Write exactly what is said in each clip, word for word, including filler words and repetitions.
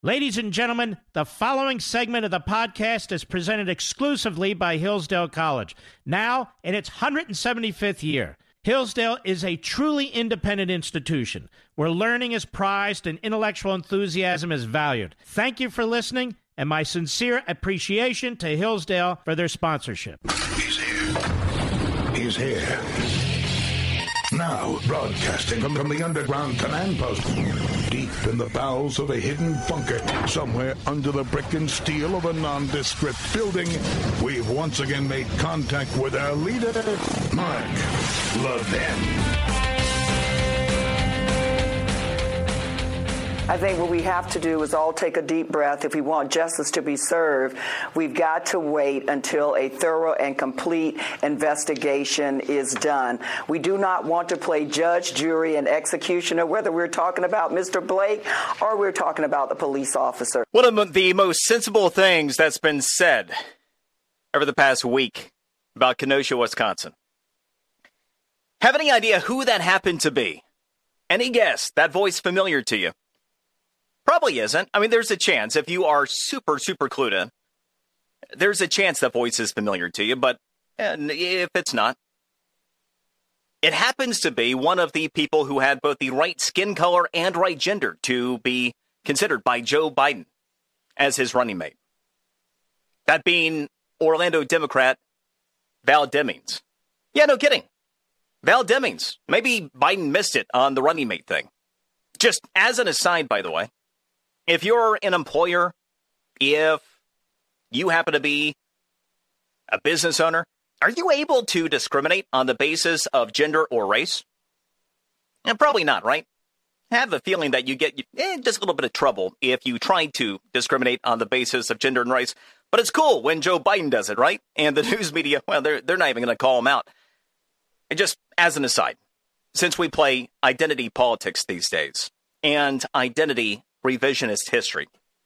Ladies and gentlemen, the following segment of the podcast is presented exclusively by Hillsdale College. Now, in its one hundred seventy-fifth year, Hillsdale is a truly independent institution where learning is prized and intellectual enthusiasm is valued. Thank you for listening, and my sincere appreciation to Hillsdale for their sponsorship. He's here. He's here. Now, broadcasting from, from the underground command post, deep in the bowels of a hidden bunker, somewhere under the brick and steel of a nondescript building, we've once again made contact with our leader, Mark Levin. I think what we have to do is all take a deep breath. If we want justice to be served, we've got to wait until a thorough and complete investigation is done. We do not want to play judge, jury, and executioner, whether we're talking about Mister Blake or we're talking about the police officer. One of the most sensible things that's been said over the past week about Kenosha, Wisconsin. Have any idea who that happened to be? Any guess? That voice familiar to you? Probably isn't. I mean, there's a chance if you are super, super clued in. There's a chance that voice is familiar to you, but if it's not, it happens to be one of the people who had both the right skin color and right gender to be considered by Joe Biden as his running mate. That being Orlando Democrat Val Demings. Yeah, no kidding. Val Demings. Maybe Biden missed it on the running mate thing. Just as an aside, by the way, if you're an employer, if you happen to be a business owner, are you able to discriminate on the basis of gender or race? And probably not, right? I have a feeling that you get eh, just a little bit of trouble if you try to discriminate on the basis of gender and race. But it's cool when Joe Biden does it, right? And the news media, well, they're, they're not even going to call him out. And just as an aside, since we play identity politics these days and identity revisionist history.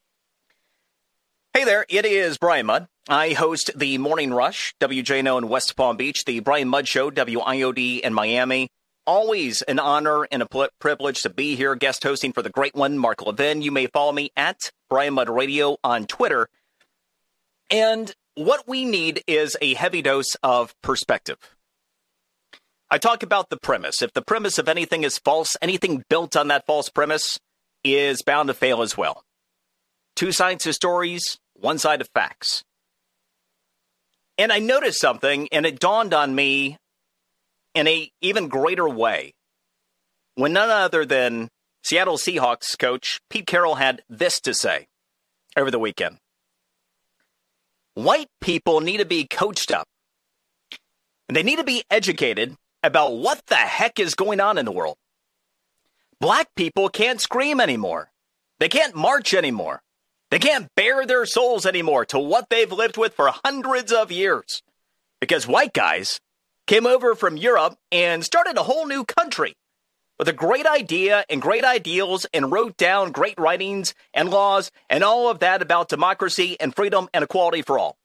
Hey there, it is Brian Mudd. I host the Morning Rush, W J N O in West Palm Beach, the Brian Mudd Show, W I O D in Miami. Always an honor and a pl- privilege to be here, guest hosting for the great one, Mark Levin. You may follow me at Brian Mudd Radio on Twitter. And what we need is a heavy dose of perspective. I talk about the premise. If the premise of anything is false, anything built on that false premise is bound to fail as well. Two sides to stories, one side of facts. And I noticed something, and it dawned on me in a even greater way when none other than Seattle Seahawks coach Pete Carroll had this to say over the weekend. White people need to be coached up, and they need to be educated about what the heck is going on in the world. Black people can't scream anymore. They can't march anymore. They can't bare their souls anymore to what they've lived with for hundreds of years. Because white guys came over from Europe and started a whole new country with a great idea and great ideals and wrote down great writings and laws and all of that about democracy and freedom and equality for all.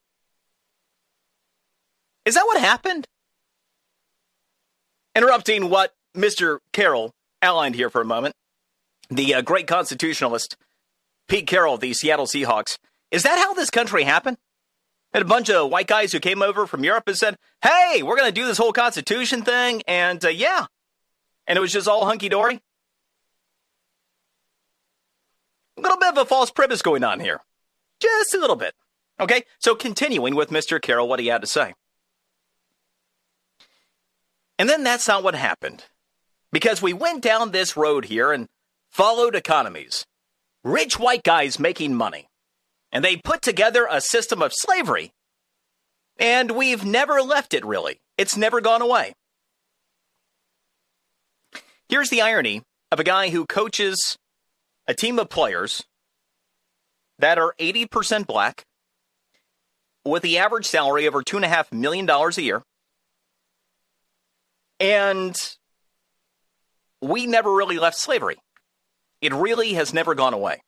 Is that what happened? Interrupting what Mister Carroll outlined here for a moment, the uh, great constitutionalist, Pete Carroll, the Seattle Seahawks. Is that how this country happened? Had a bunch of white guys who came over from Europe and said, hey, we're going to do this whole Constitution thing, and uh, yeah. And it was just all hunky-dory? A little bit of a false premise going on here. Just a little bit. Okay, so continuing with Mister Carroll, what he had to say. And then that's not what happened. Because we went down this road here and followed economies. Rich white guys making money. And they put together a system of slavery. And we've never left it, really. It's never gone away. Here's the irony of a guy who coaches a team of players that are eighty percent black with the average salary over two point five million dollars a year. And we never really left slavery. It really has never gone away.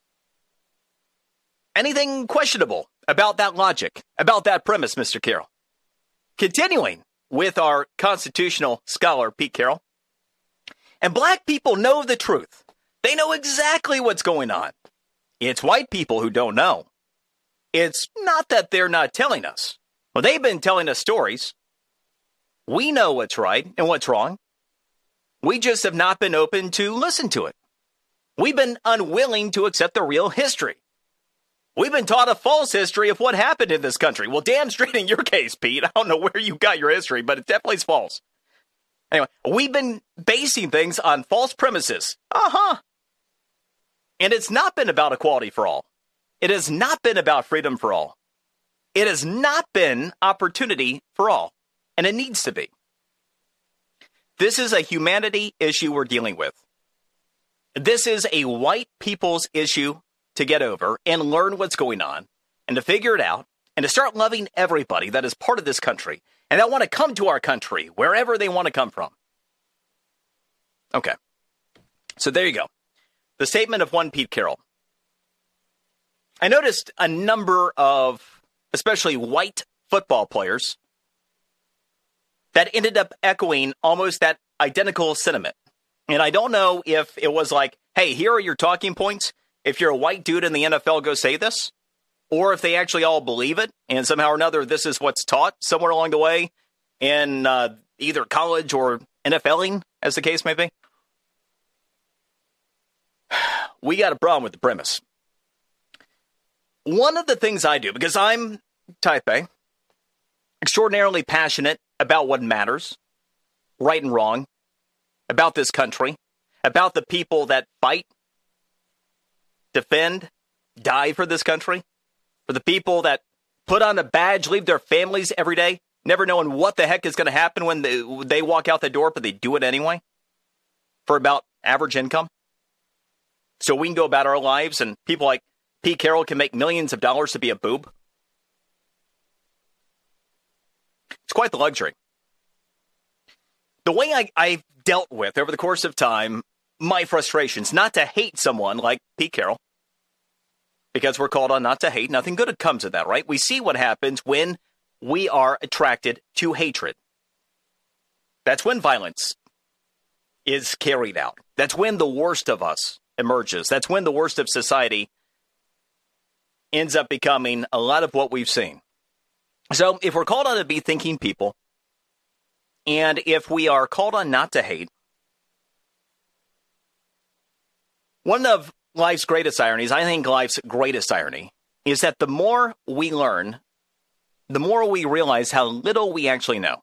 Anything questionable about that logic, about that premise, Mister Carroll? Continuing with our constitutional scholar, Pete Carroll. And black people know the truth. They know exactly what's going on. It's white people who don't know. It's not that they're not telling us. Well, they've been telling us stories. We know what's right and what's wrong. We just have not been open to listen to it. We've been unwilling to accept the real history. We've been taught a false history of what happened in this country. Well, damn straight in your case, Pete. I don't know where you got your history, but it definitely is false. Anyway, we've been basing things on false premises. Uh-huh. And it's not been about equality for all. It has not been about freedom for all. It has not been opportunity for all. And it needs to be. This is a humanity issue we're dealing with. This is a white people's issue to get over and learn what's going on and to figure it out and to start loving everybody that is part of this country and that want to come to our country, wherever they want to come from. Okay. So there you go. The statement of one Pete Carroll. I noticed a number of, especially white football players, that ended up echoing almost that identical sentiment. And I don't know if it was like, hey, here are your talking points. If you're a white dude in the N F L, go say this. Or if they actually all believe it, and somehow or another, this is what's taught somewhere along the way in uh, either college or N F L ing, as the case may be. We got a problem with the premise. One of the things I do, because I'm type A, extraordinarily passionate about what matters, right and wrong, about this country, about the people that fight, defend, die for this country, for the people that put on a badge, leave their families every day, never knowing what the heck is going to happen when they, they walk out the door, but they do it anyway, for about average income. So we can go about our lives, and people like Pete Carroll can make millions of dollars to be a boob. It's quite the luxury. The way I, I've dealt with, over the course of time, my frustrations, not to hate someone like Pete Carroll, because we're called on not to hate. Nothing good comes of that, right? We see what happens when we are attracted to hatred. That's when violence is carried out. That's when the worst of us emerges. That's when the worst of society ends up becoming a lot of what we've seen. So if we're called on to be thinking people, and if we are called on not to hate, one of life's greatest ironies, I think life's greatest irony, is that the more we learn, the more we realize how little we actually know.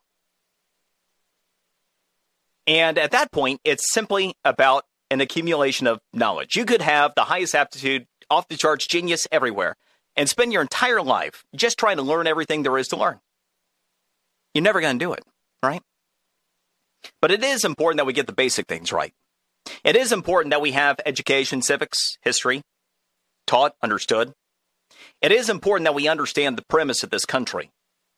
And at that point, it's simply about an accumulation of knowledge. You could have the highest aptitude, off the charts, genius everywhere, and spend your entire life just trying to learn everything there is to learn. You're never going to do it, right? But it is important that we get the basic things right. It is important that we have education, civics, history, taught, understood. It is important that we understand the premise of this country.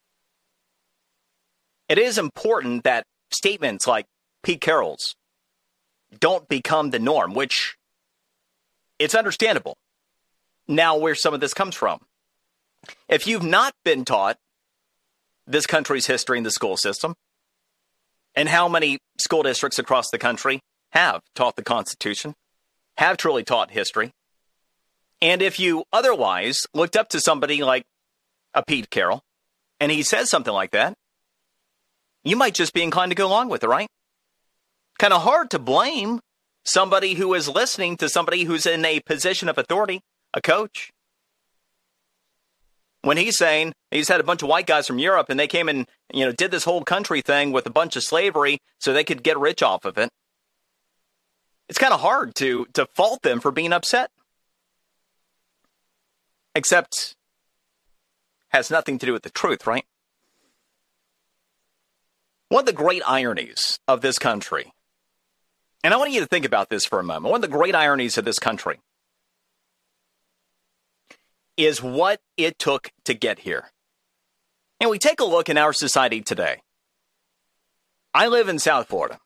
It is important that statements like Pete Carroll's don't become the norm, which it's understandable now where some of this comes from. If you've not been taught this country's history in the school system, and how many school districts across the country have taught the Constitution, have truly taught history, and if you otherwise looked up to somebody like a Pete Carroll, and he says something like that, you might just be inclined to go along with it, right? Kind of hard to blame somebody who is listening to somebody who's in a position of authority, a coach. When he's saying he's had a bunch of white guys from Europe and they came and, you know, did this whole country thing with a bunch of slavery so they could get rich off of it. It's kind of hard to, to fault them for being upset. Except has nothing to do with the truth, right? One of the great ironies of this country, and I want you to think about this for a moment. One of the great ironies of this country is what it took to get here. And we take a look in our society today. I live in South Florida.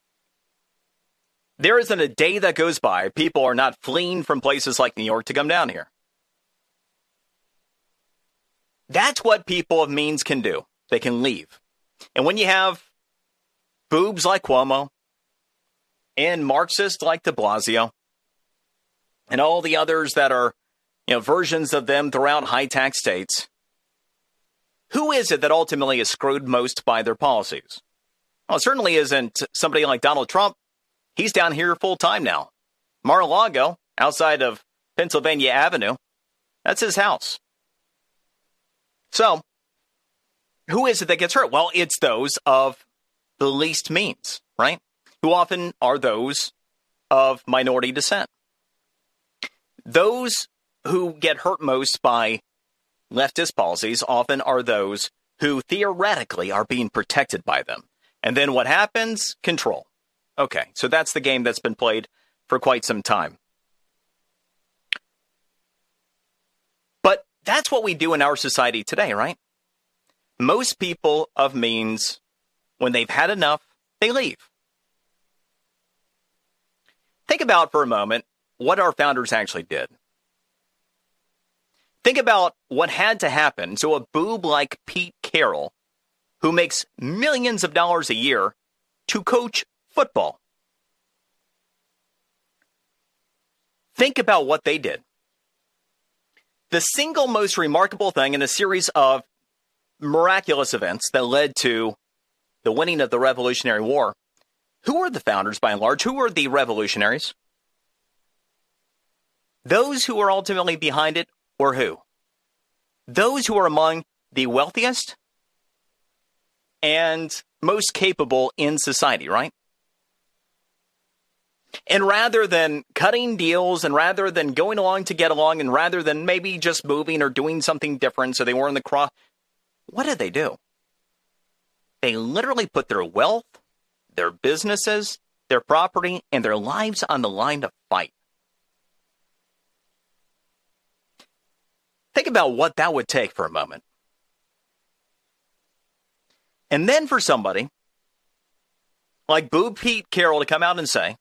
There isn't a day that goes by people are not fleeing from places like New York to come down here. That's what people of means can do. They can leave. And when you have boobs like Cuomo and Marxists like de Blasio and all the others that are you know, versions of them throughout high-tax states. Who is it that ultimately is screwed most by their policies? Well, it certainly isn't somebody like Donald Trump. He's down here full-time now. Mar-a-Lago, outside of Pennsylvania Avenue, that's his house. So, who is it that gets hurt? Well, it's those of the least means, right? Who often are those of minority descent. Those who get hurt most by leftist policies often are those who theoretically are being protected by them. And then what happens? Control. Okay, so that's the game that's been played for quite some time. But that's what we do in our society today, right? Most people of means, when they've had enough, they leave. Think about for a moment what our founders actually did. Think about what had to happen so a boob like Pete Carroll, who makes millions of dollars a year, to coach football. Think about what they did. The single most remarkable thing in a series of miraculous events that led to the winning of the Revolutionary War. Who were the founders by and large? Who were the revolutionaries? Those who were ultimately behind it were who? Those who are among the wealthiest and most capable in society, right? And rather than cutting deals and rather than going along to get along and rather than maybe just moving or doing something different so they weren't in the cross, what did they do? They literally put their wealth, their businesses, their property, and their lives on the line to fight. Think about what that would take for a moment. And then for somebody like Boob Pete Carroll to come out and say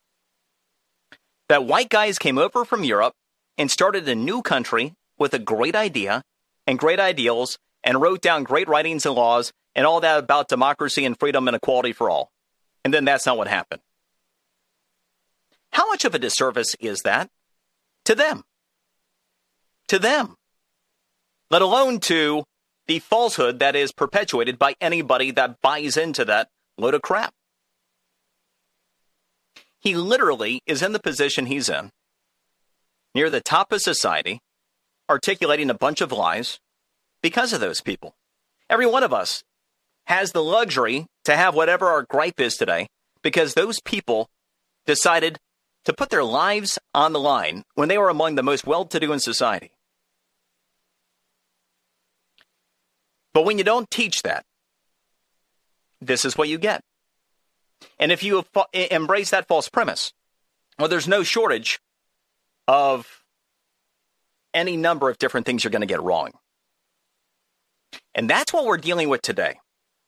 that white guys came over from Europe and started a new country with a great idea and great ideals and wrote down great writings and laws and all that about democracy and freedom and equality for all. And then that's not what happened. How much of a disservice is that to them? To them. Let alone to the falsehood that is perpetuated by anybody that buys into that load of crap. He literally is in the position he's in, near the top of society, articulating a bunch of lies because of those people. Every one of us has the luxury to have whatever our gripe is today because those people decided to put their lives on the line when they were among the most well-to-do in society. But when you don't teach that, this is what you get. And if you embrace that false premise, well, there's no shortage of any number of different things you're going to get wrong. And that's what we're dealing with today.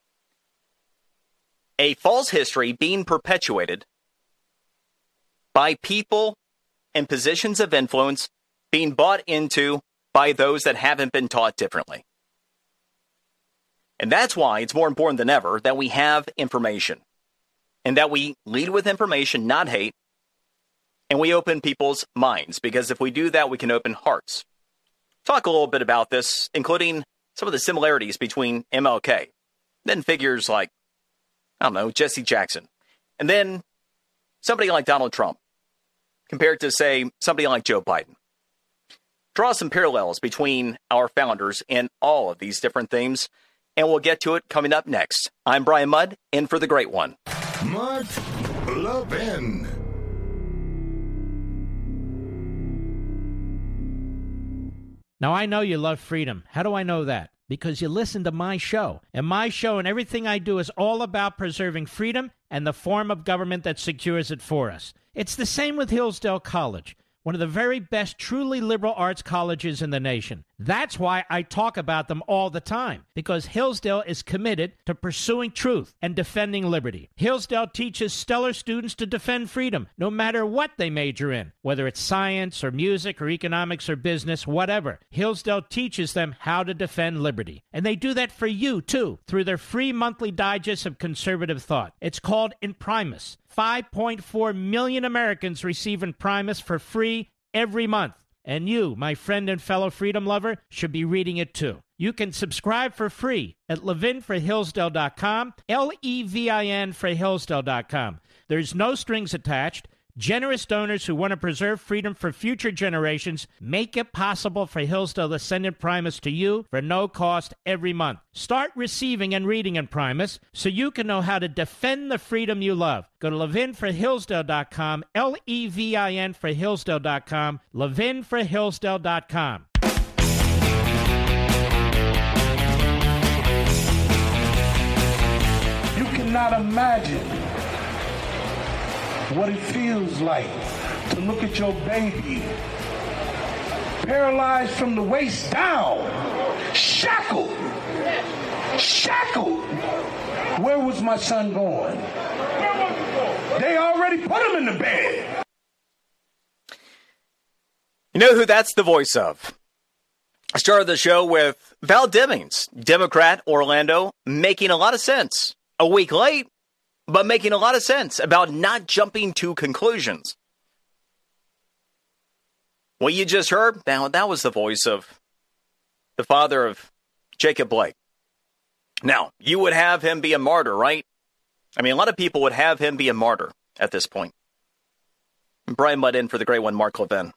A false history being perpetuated by people in positions of influence being bought into by those that haven't been taught differently. And that's why it's more important than ever that we have information and that we lead with information, not hate, and we open people's minds, because if we do that, we can open hearts. Talk a little bit about this, including some of the similarities between M L K, then figures like, I don't know, Jesse Jackson, and then somebody like Donald Trump, compared to, say, somebody like Joe Biden. Draw some parallels between our founders and all of these different themes, and we'll get to it coming up next. I'm Brian Mudd, in for the great one. Mark Levin. Now, I know you love freedom. How do I know that? Because you listen to my show. And my show and everything I do is all about preserving freedom and the form of government that secures it for us. It's the same with Hillsdale College, one of the very best truly liberal arts colleges in the nation. That's why I talk about them all the time, because Hillsdale is committed to pursuing truth and defending liberty. Hillsdale teaches stellar students to defend freedom, no matter what they major in, whether it's science or music or economics or business, whatever. Hillsdale teaches them how to defend liberty. And they do that for you, too, through their free monthly digest of conservative thought. It's called Imprimis. five point four million Americans receive Imprimis for free every month. And you, my friend and fellow freedom lover, should be reading it too. You can subscribe for free at levin for hillsdale dot com, L E V I N for hillsdale dot com. There's no strings attached. Generous donors who want to preserve freedom for future generations make it possible for Hillsdale to send in Primus to you for no cost every month. Start receiving and reading in Primus so you can know how to defend the freedom you love. Go to levin for hillsdale dot com, L E V I N for hillsdale dot com, levin for hillsdale dot com. You cannot imagine what it feels like to look at your baby paralyzed from the waist down, shackled, shackled. Where was my son going? They already put him in the bed. You know who that's the voice of? I started the show with Val Demings, Democrat, Orlando, making a lot of sense. A week late, but making a lot of sense about not jumping to conclusions. What you just heard, now that was the voice of the father of Jacob Blake. Now, you would have him be a martyr, right? I mean, a lot of people would have him be a martyr at this point. Brian Mudd in for the great one, Mark Levin.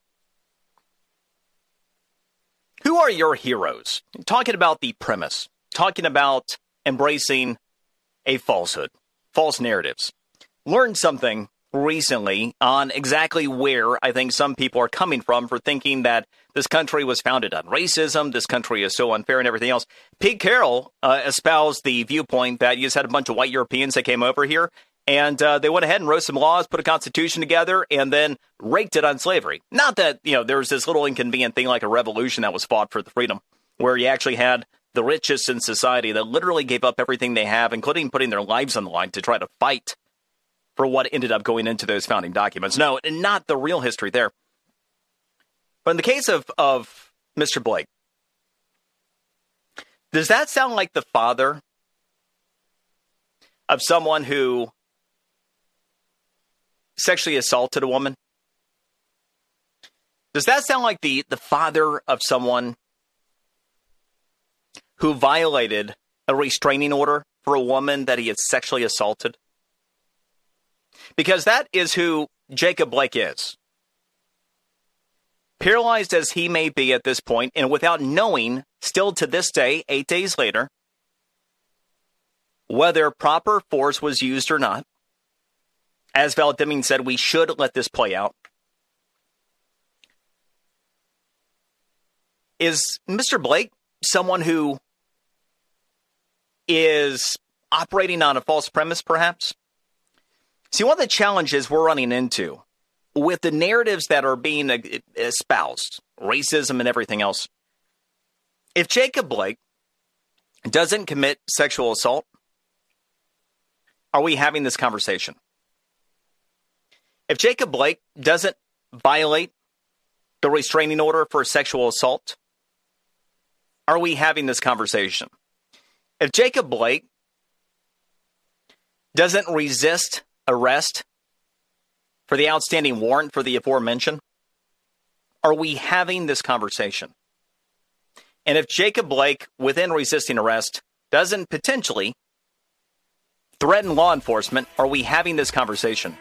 Who are your heroes? Talking about the premise, talking about embracing a falsehood. False narratives. Learned something recently on exactly where I think some people are coming from for thinking that this country was founded on racism, this country is so unfair and everything else. Pete Carroll uh, espoused the viewpoint that you just had a bunch of white Europeans that came over here, and uh, they went ahead and wrote some laws, put a constitution together, and then raked it on slavery. Not that, you know, there was this little inconvenient thing like a revolution that was fought for the freedom, where you actually had the richest in society that literally gave up everything they have, including putting their lives on the line to try to fight for what ended up going into those founding documents. No, not the real history there. But in the case of, of Mister Blake, does that sound like the father of someone who sexually assaulted a woman? Does that sound like the, the father of someone who violated a restraining order for a woman that he had sexually assaulted? Because that is who Jacob Blake is. Paralyzed as he may be at this point, and without knowing, still to this day, eight days later, whether proper force was used or not, as Val Demings said, we should let this play out. Is Mister Blake someone who is operating on a false premise, perhaps? See, one of the challenges we're running into with the narratives that are being espoused, racism and everything else, if Jacob Blake doesn't commit sexual assault, are we having this conversation? If Jacob Blake doesn't violate the restraining order for sexual assault, are we having this conversation? If Jacob Blake doesn't resist arrest for the outstanding warrant for the aforementioned, are we having this conversation? And if Jacob Blake, within resisting arrest, doesn't potentially threaten law enforcement, are we having this conversation?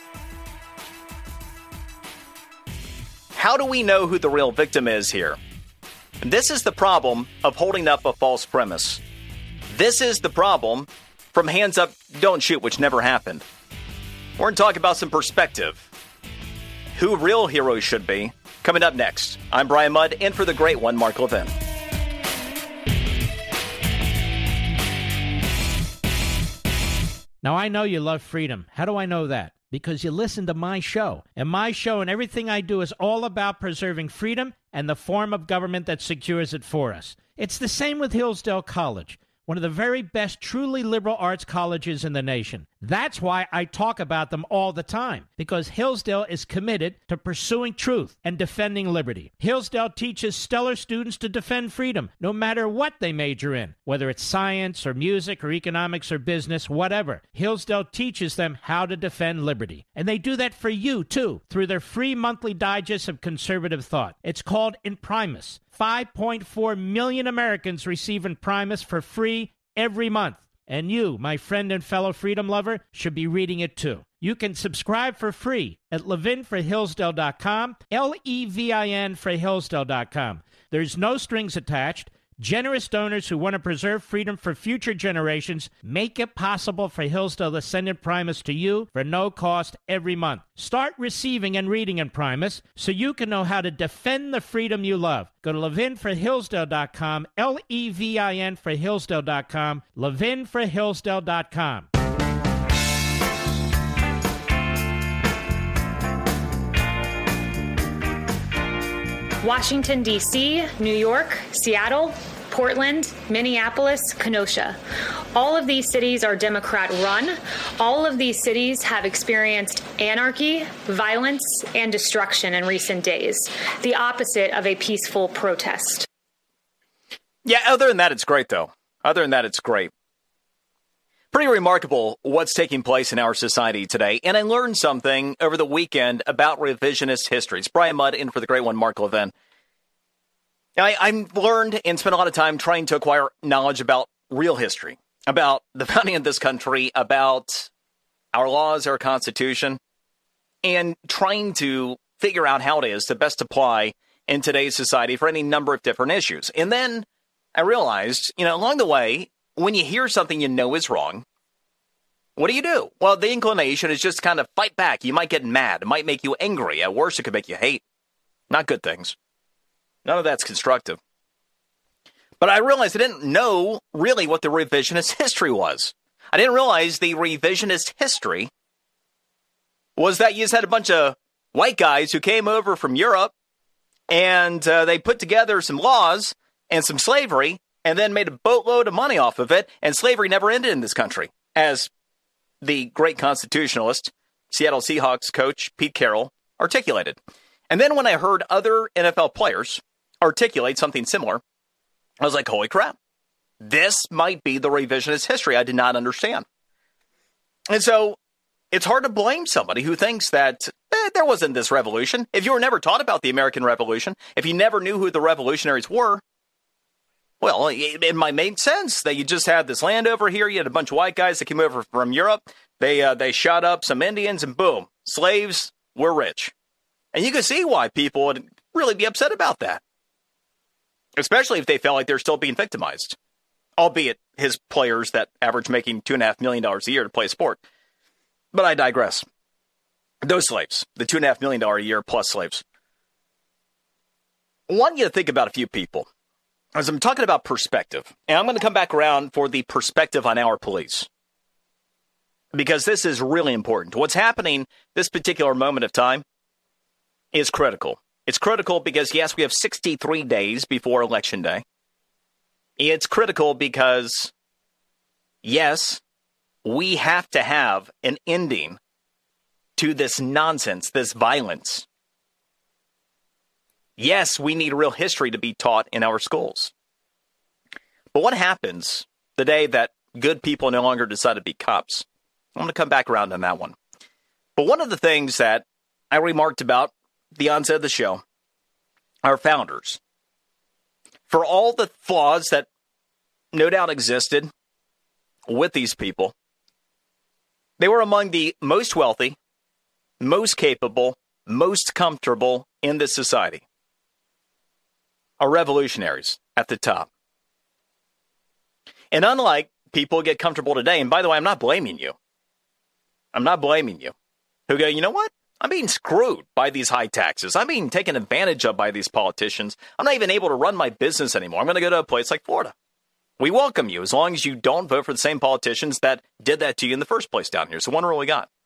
How do we know who the real victim is here? This is the problem of holding up a false premise. This is the problem from hands up, don't shoot, which never happened. We're going to talk about some perspective. Who real heroes should be. Coming up next, I'm Brian Mudd, in for the great one, Mark Levin. Now, I know you love freedom. How do I know that? Because you listen to my show. And my show and everything I do is all about preserving freedom and the form of government that secures it for us. It's the same with Hillsdale College. one of the very best truly liberal arts colleges in the nation. That's why I talk about them all the time, because Hillsdale is committed to pursuing truth and defending liberty. Hillsdale teaches stellar students to defend freedom, no matter what they major in, whether it's science or music or economics or business, whatever. Hillsdale teaches them how to defend liberty. And they do that for you, too, through their free monthly digest of conservative thought. It's called Imprimis. five point four million Americans receive Imprimis for free every month. And you, my friend and fellow freedom lover, should be reading it too. You can subscribe for free at levin for hillsdale dot com, L E V I N for hillsdale dot com. There's no strings attached. Generous donors who want to preserve freedom for future generations make it possible for Hillsdale to send Imprimis to you for no cost every month. Start receiving and reading Imprimis so you can know how to defend the freedom you love. Go to levin for hillsdale dot com, L E V I N for hillsdale dot com, levin for hillsdale dot com. Washington, D C, New York, Seattle, Portland, Minneapolis, Kenosha. All of these cities are Democrat-run. All of these cities have experienced anarchy, violence, and destruction in recent days, the opposite of a peaceful protest. Yeah, other than that, it's great, though. Other than that, it's great. Pretty remarkable what's taking place in our society today. And I learned something over the weekend about revisionist history. It's Brian Mudd in for the great one, Mark Levin. I, I've learned and spent a lot of time trying to acquire knowledge about real history, about the founding of this country, about our laws, our Constitution, and trying to figure out how it is to best apply in today's society for any number of different issues. And then I realized, you know, along the way, when you hear something you know is wrong, what do you do? Well, the inclination is just kind of fight back. You might get mad. It might make you angry. At worst, it could make you hate. Not good things. None of that's constructive. But I realized I didn't know really what the revisionist history was. I didn't realize the revisionist history was that you just had a bunch of white guys who came over from Europe and uh, they put together some laws and some slavery and then made a boatload of money off of it, and slavery never ended in this country, as the great constitutionalist, Seattle Seahawks coach Pete Carroll articulated. And then when I heard other N F L players articulate something similar, I was like, holy crap, this might be the revisionist history I did not understand. And so it's hard to blame somebody who thinks that eh, there wasn't this revolution. If you were never taught about the American Revolution, if you never knew who the revolutionaries were, well, it, it might make sense that you just had this land over here. You had a bunch of white guys that came over from Europe. They uh, they shot up some Indians and boom, slaves were rich. And you can see why people would really be upset about that, especially if they felt like they're still being victimized, albeit his players that average making two and a half million dollars a year to play a sport. But I digress. Those slaves, the two and a half million dollars a year plus slaves. I want you to think about a few people. As I'm talking about perspective, and I'm going to come back around for the perspective on our police, because this is really important. What's happening this particular moment of time is critical. It's critical because, yes, we have sixty-three days before Election Day. It's critical because, yes, we have to have an ending to this nonsense, this violence. Yes, we need real history to be taught in our schools. But what happens the day that good people no longer decide to be cops? I'm going to come back around on that one. But one of the things that I remarked about at the onset of the show, our founders, for all the flaws that no doubt existed with these people, they were among the most wealthy, most capable, most comfortable in this society. Are revolutionaries at the top. And unlike people who get comfortable today, and by the way, I'm not blaming you. I'm not blaming you. Who go, you know what? I'm being screwed by these high taxes. I'm being taken advantage of by these politicians. I'm not even able to run my business anymore. I'm going to go to a place like Florida. We welcome you as long as you don't vote for the same politicians that did that to you in the first place down here. So one rule we got.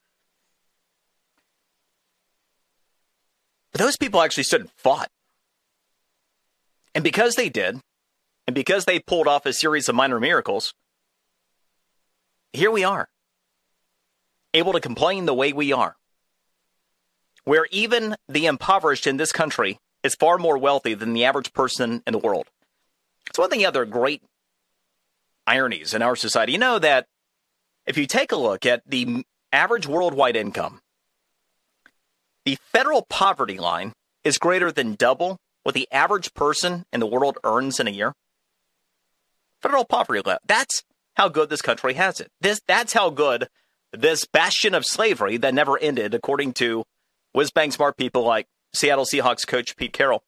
But those people actually stood and fought. And because they did, And because they pulled off a series of minor miracles, here we are, able to complain the way we are, where even the impoverished in this country is far more wealthy than the average person in the world. It's one of the other great ironies in our society. You know that if you take a look at the average worldwide income, the federal poverty line is greater than double what the average person in the world earns in a year. Federal poverty line. That's how good this country has it. This That's how good this bastion of slavery that never ended, according to whiz-bang smart people like Seattle Seahawks coach Pete Carroll.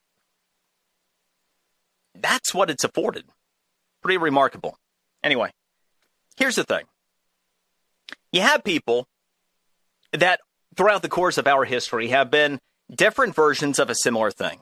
That's what it's afforded. Pretty remarkable. Anyway, here's the thing. You have people that throughout the course of our history have been different versions of a similar thing.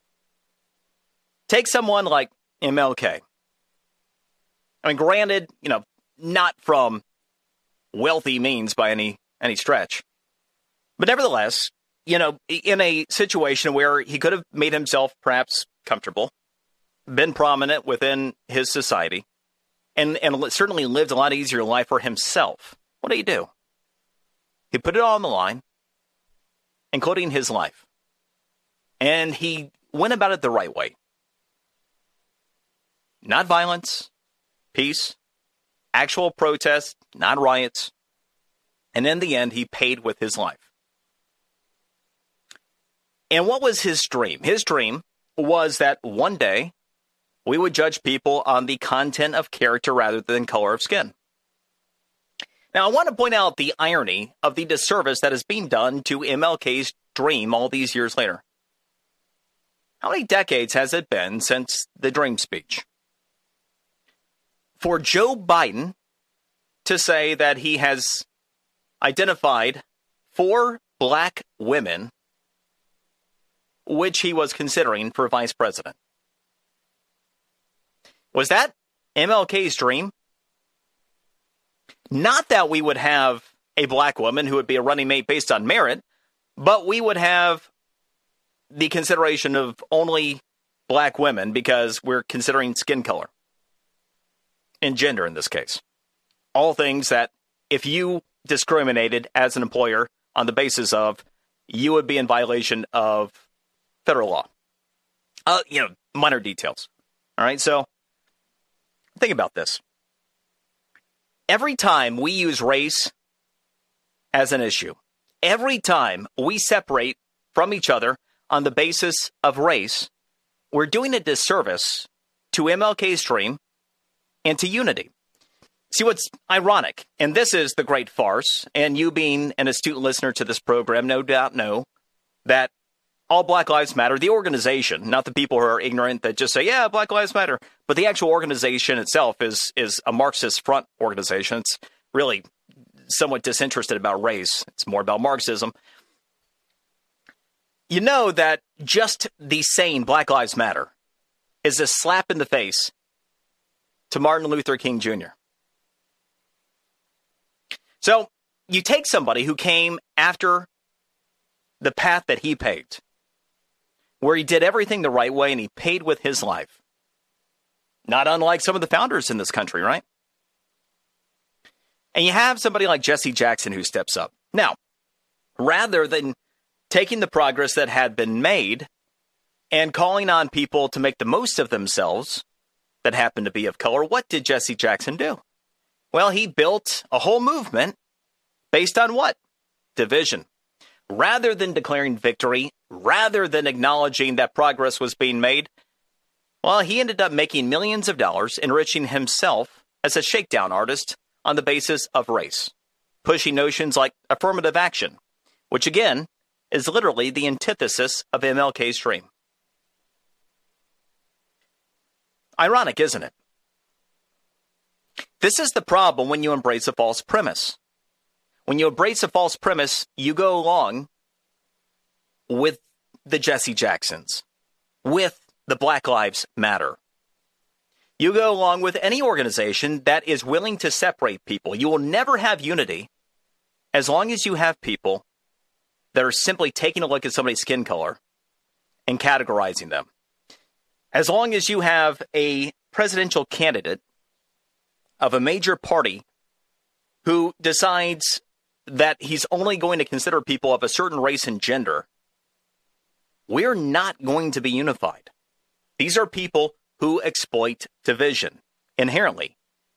Take someone like M L K. I mean, granted, you know, not from wealthy means by any any stretch. But nevertheless, you know, in a situation where he could have made himself perhaps comfortable, been prominent within his society, and, and certainly lived a lot easier life for himself, what did he do? He put it all on the line, including his life. And he went about it the right way. Not violence, peace, actual protest, not riots. And in the end, he paid with his life. And what was his dream? His dream was that one day we would judge people on the content of character rather than color of skin. Now, I want to point out the irony of the disservice that is being done to M L K's dream all these years later. How many decades has it been since the dream speech? For Joe Biden to say that he has identified four black women which he was considering for vice president. Was that M L K's dream? Not that we would have a black woman who would be a running mate based on merit, but we would have the consideration of only black women because we're considering skin color. And gender in this case. All things that if you discriminated as an employer on the basis of, you would be in violation of federal law. Uh, you know, minor details. All right, so think about this. Every time we use race as an issue, every time we separate from each other on the basis of race, we're doing a disservice to M L K's dream and to unity. See, what's ironic, and this is the great farce, and you being an astute listener to this program no doubt know that all Black Lives Matter, the organization, not the people who are ignorant that just say, yeah, Black Lives Matter, but the actual organization itself is is a Marxist front organization. It's really somewhat disinterested about race. It's more about Marxism. You know that just the saying Black Lives Matter is a slap in the face to Martin Luther King Junior So you take somebody who came after the path that he paved, where he did everything the right way and he paid with his life. Not unlike some of the founders in this country, right? And you have somebody like Jesse Jackson who steps up. Now, rather than taking the progress that had been made and calling on people to make the most of themselves that happened to be of color, what did Jesse Jackson do? Well, he built a whole movement based on what? Division. Rather than declaring victory, rather than acknowledging that progress was being made, well, he ended up making millions of dollars, enriching himself as a shakedown artist on the basis of race, pushing notions like affirmative action, which again is literally the antithesis of M L K's dream. Ironic, isn't it? This is the problem when you embrace a false premise. When you embrace a false premise, you go along with the Jesse Jacksons, with the Black Lives Matter. You go along with any organization that is willing to separate people. You will never have unity as long as you have people that are simply taking a look at somebody's skin color and categorizing them. As long as you have a presidential candidate of a major party who decides that he's only going to consider people of a certain race and gender, we're not going to be unified. These are people who exploit division inherently.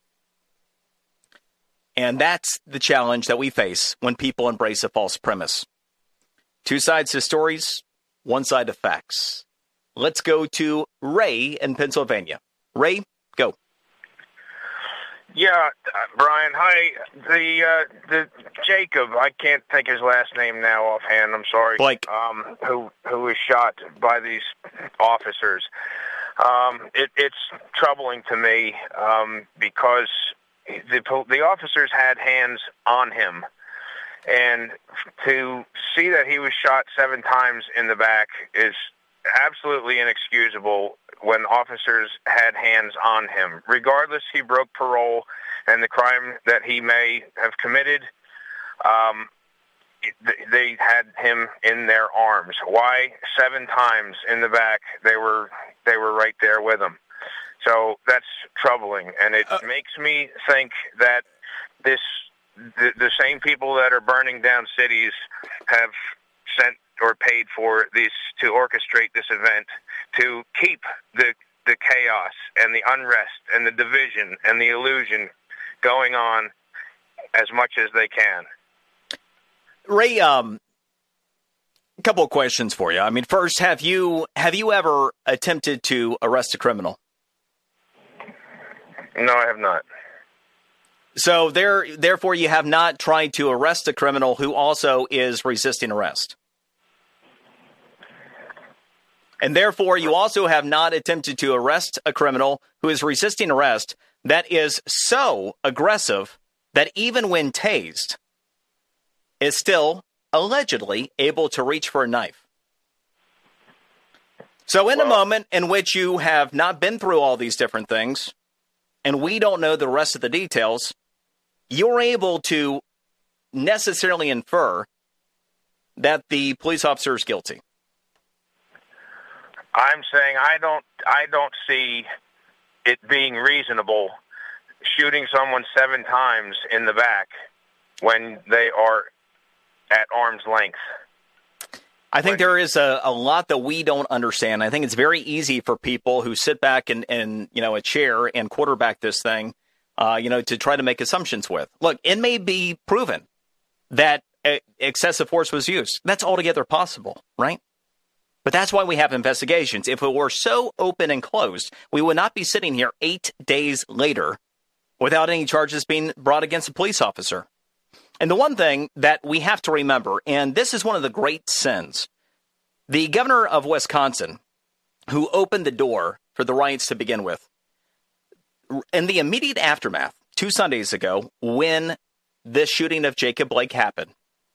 And that's the challenge that we face when people embrace a false premise. Two sides to stories, one side to facts. Let's go to Ray in Pennsylvania. Ray, go. Yeah, uh, Brian. Hi. The uh, the Jacob. I can't think his last name now offhand. I'm sorry. Blake. Um, who who was shot by these officers? Um, it, it's troubling to me um, because the the officers had hands on him, and to see that he was shot seven times in the back is absolutely inexcusable when officers had hands on him. Regardless, he broke parole and the crime that he may have committed, um, they had him in their arms. Why seven times in the back? They were they were right there with him. So that's troubling, and it uh, makes me think that this the, the same people that are burning down cities have sent or paid for these to orchestrate this event to keep the the chaos and the unrest and the division and the illusion going on as much as they can. Ray, um, a couple of questions for you. I mean, first, have you have you ever attempted to arrest a criminal? No, I have not. So there, therefore, you have not tried to arrest a criminal who also is resisting arrest. And therefore, you also have not attempted to arrest a criminal who is resisting arrest that is so aggressive that even when tased, is still allegedly able to reach for a knife. So in well, a moment in which you have not been through all these different things, and we don't know the rest of the details, you're able to necessarily infer that the police officer is guilty. I'm saying I don't I don't see it being reasonable shooting someone seven times in the back when they are at arm's length. I think there is a, a lot that we don't understand. I think it's very easy for people who sit back in, in you know, a chair and quarterback this thing, uh, you know, to try to make assumptions with. Look, it may be proven that uh, excessive force was used. That's altogether possible, right? But that's why we have investigations. If it were so open and closed, we would not be sitting here eight days later without any charges being brought against a police officer. And the one thing that we have to remember, and this is one of the great sins, the governor of Wisconsin, who opened the door for the riots to begin with, in the immediate aftermath, two Sundays ago, when this shooting of Jacob Blake happened,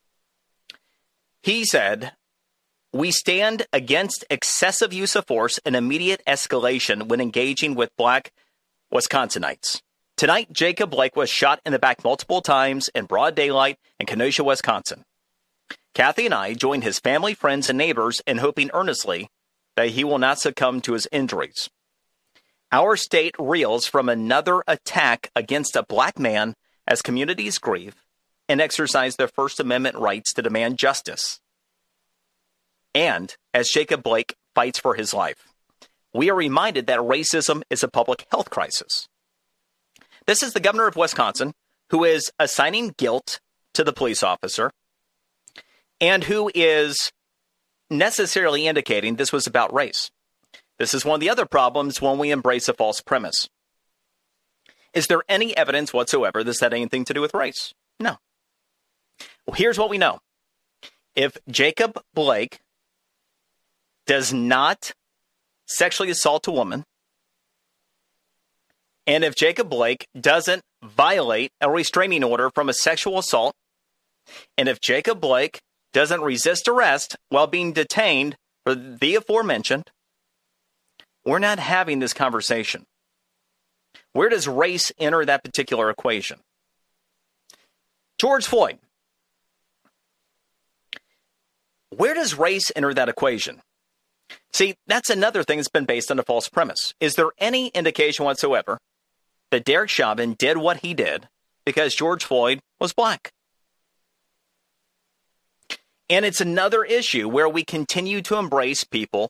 he said, "We stand against excessive use of force and immediate escalation when engaging with black Wisconsinites. Tonight, Jacob Blake was shot in the back multiple times in broad daylight in Kenosha, Wisconsin. Kathy and I joined his family, friends, and neighbors in hoping earnestly that he will not succumb to his injuries. Our state reels from another attack against a black man as communities grieve and exercise their First Amendment rights to demand justice. And as Jacob Blake fights for his life, we are reminded that racism is a public health crisis." This is the governor of Wisconsin who is assigning guilt to the police officer and who is necessarily indicating this was about race. This is one of the other problems when we embrace a false premise. Is there any evidence whatsoever this had anything to do with race? No. Well, here's what we know. If Jacob Blake does not sexually assault a woman, and if Jacob Blake doesn't violate a restraining order from a sexual assault, and if Jacob Blake doesn't resist arrest while being detained for the aforementioned, we're not having this conversation. Where does race enter that particular equation? George Floyd. Where does race enter that equation? See, that's another thing that's been based on a false premise. Is there any indication whatsoever that Derek Chauvin did what he did because George Floyd was black? And it's another issue where we continue to embrace people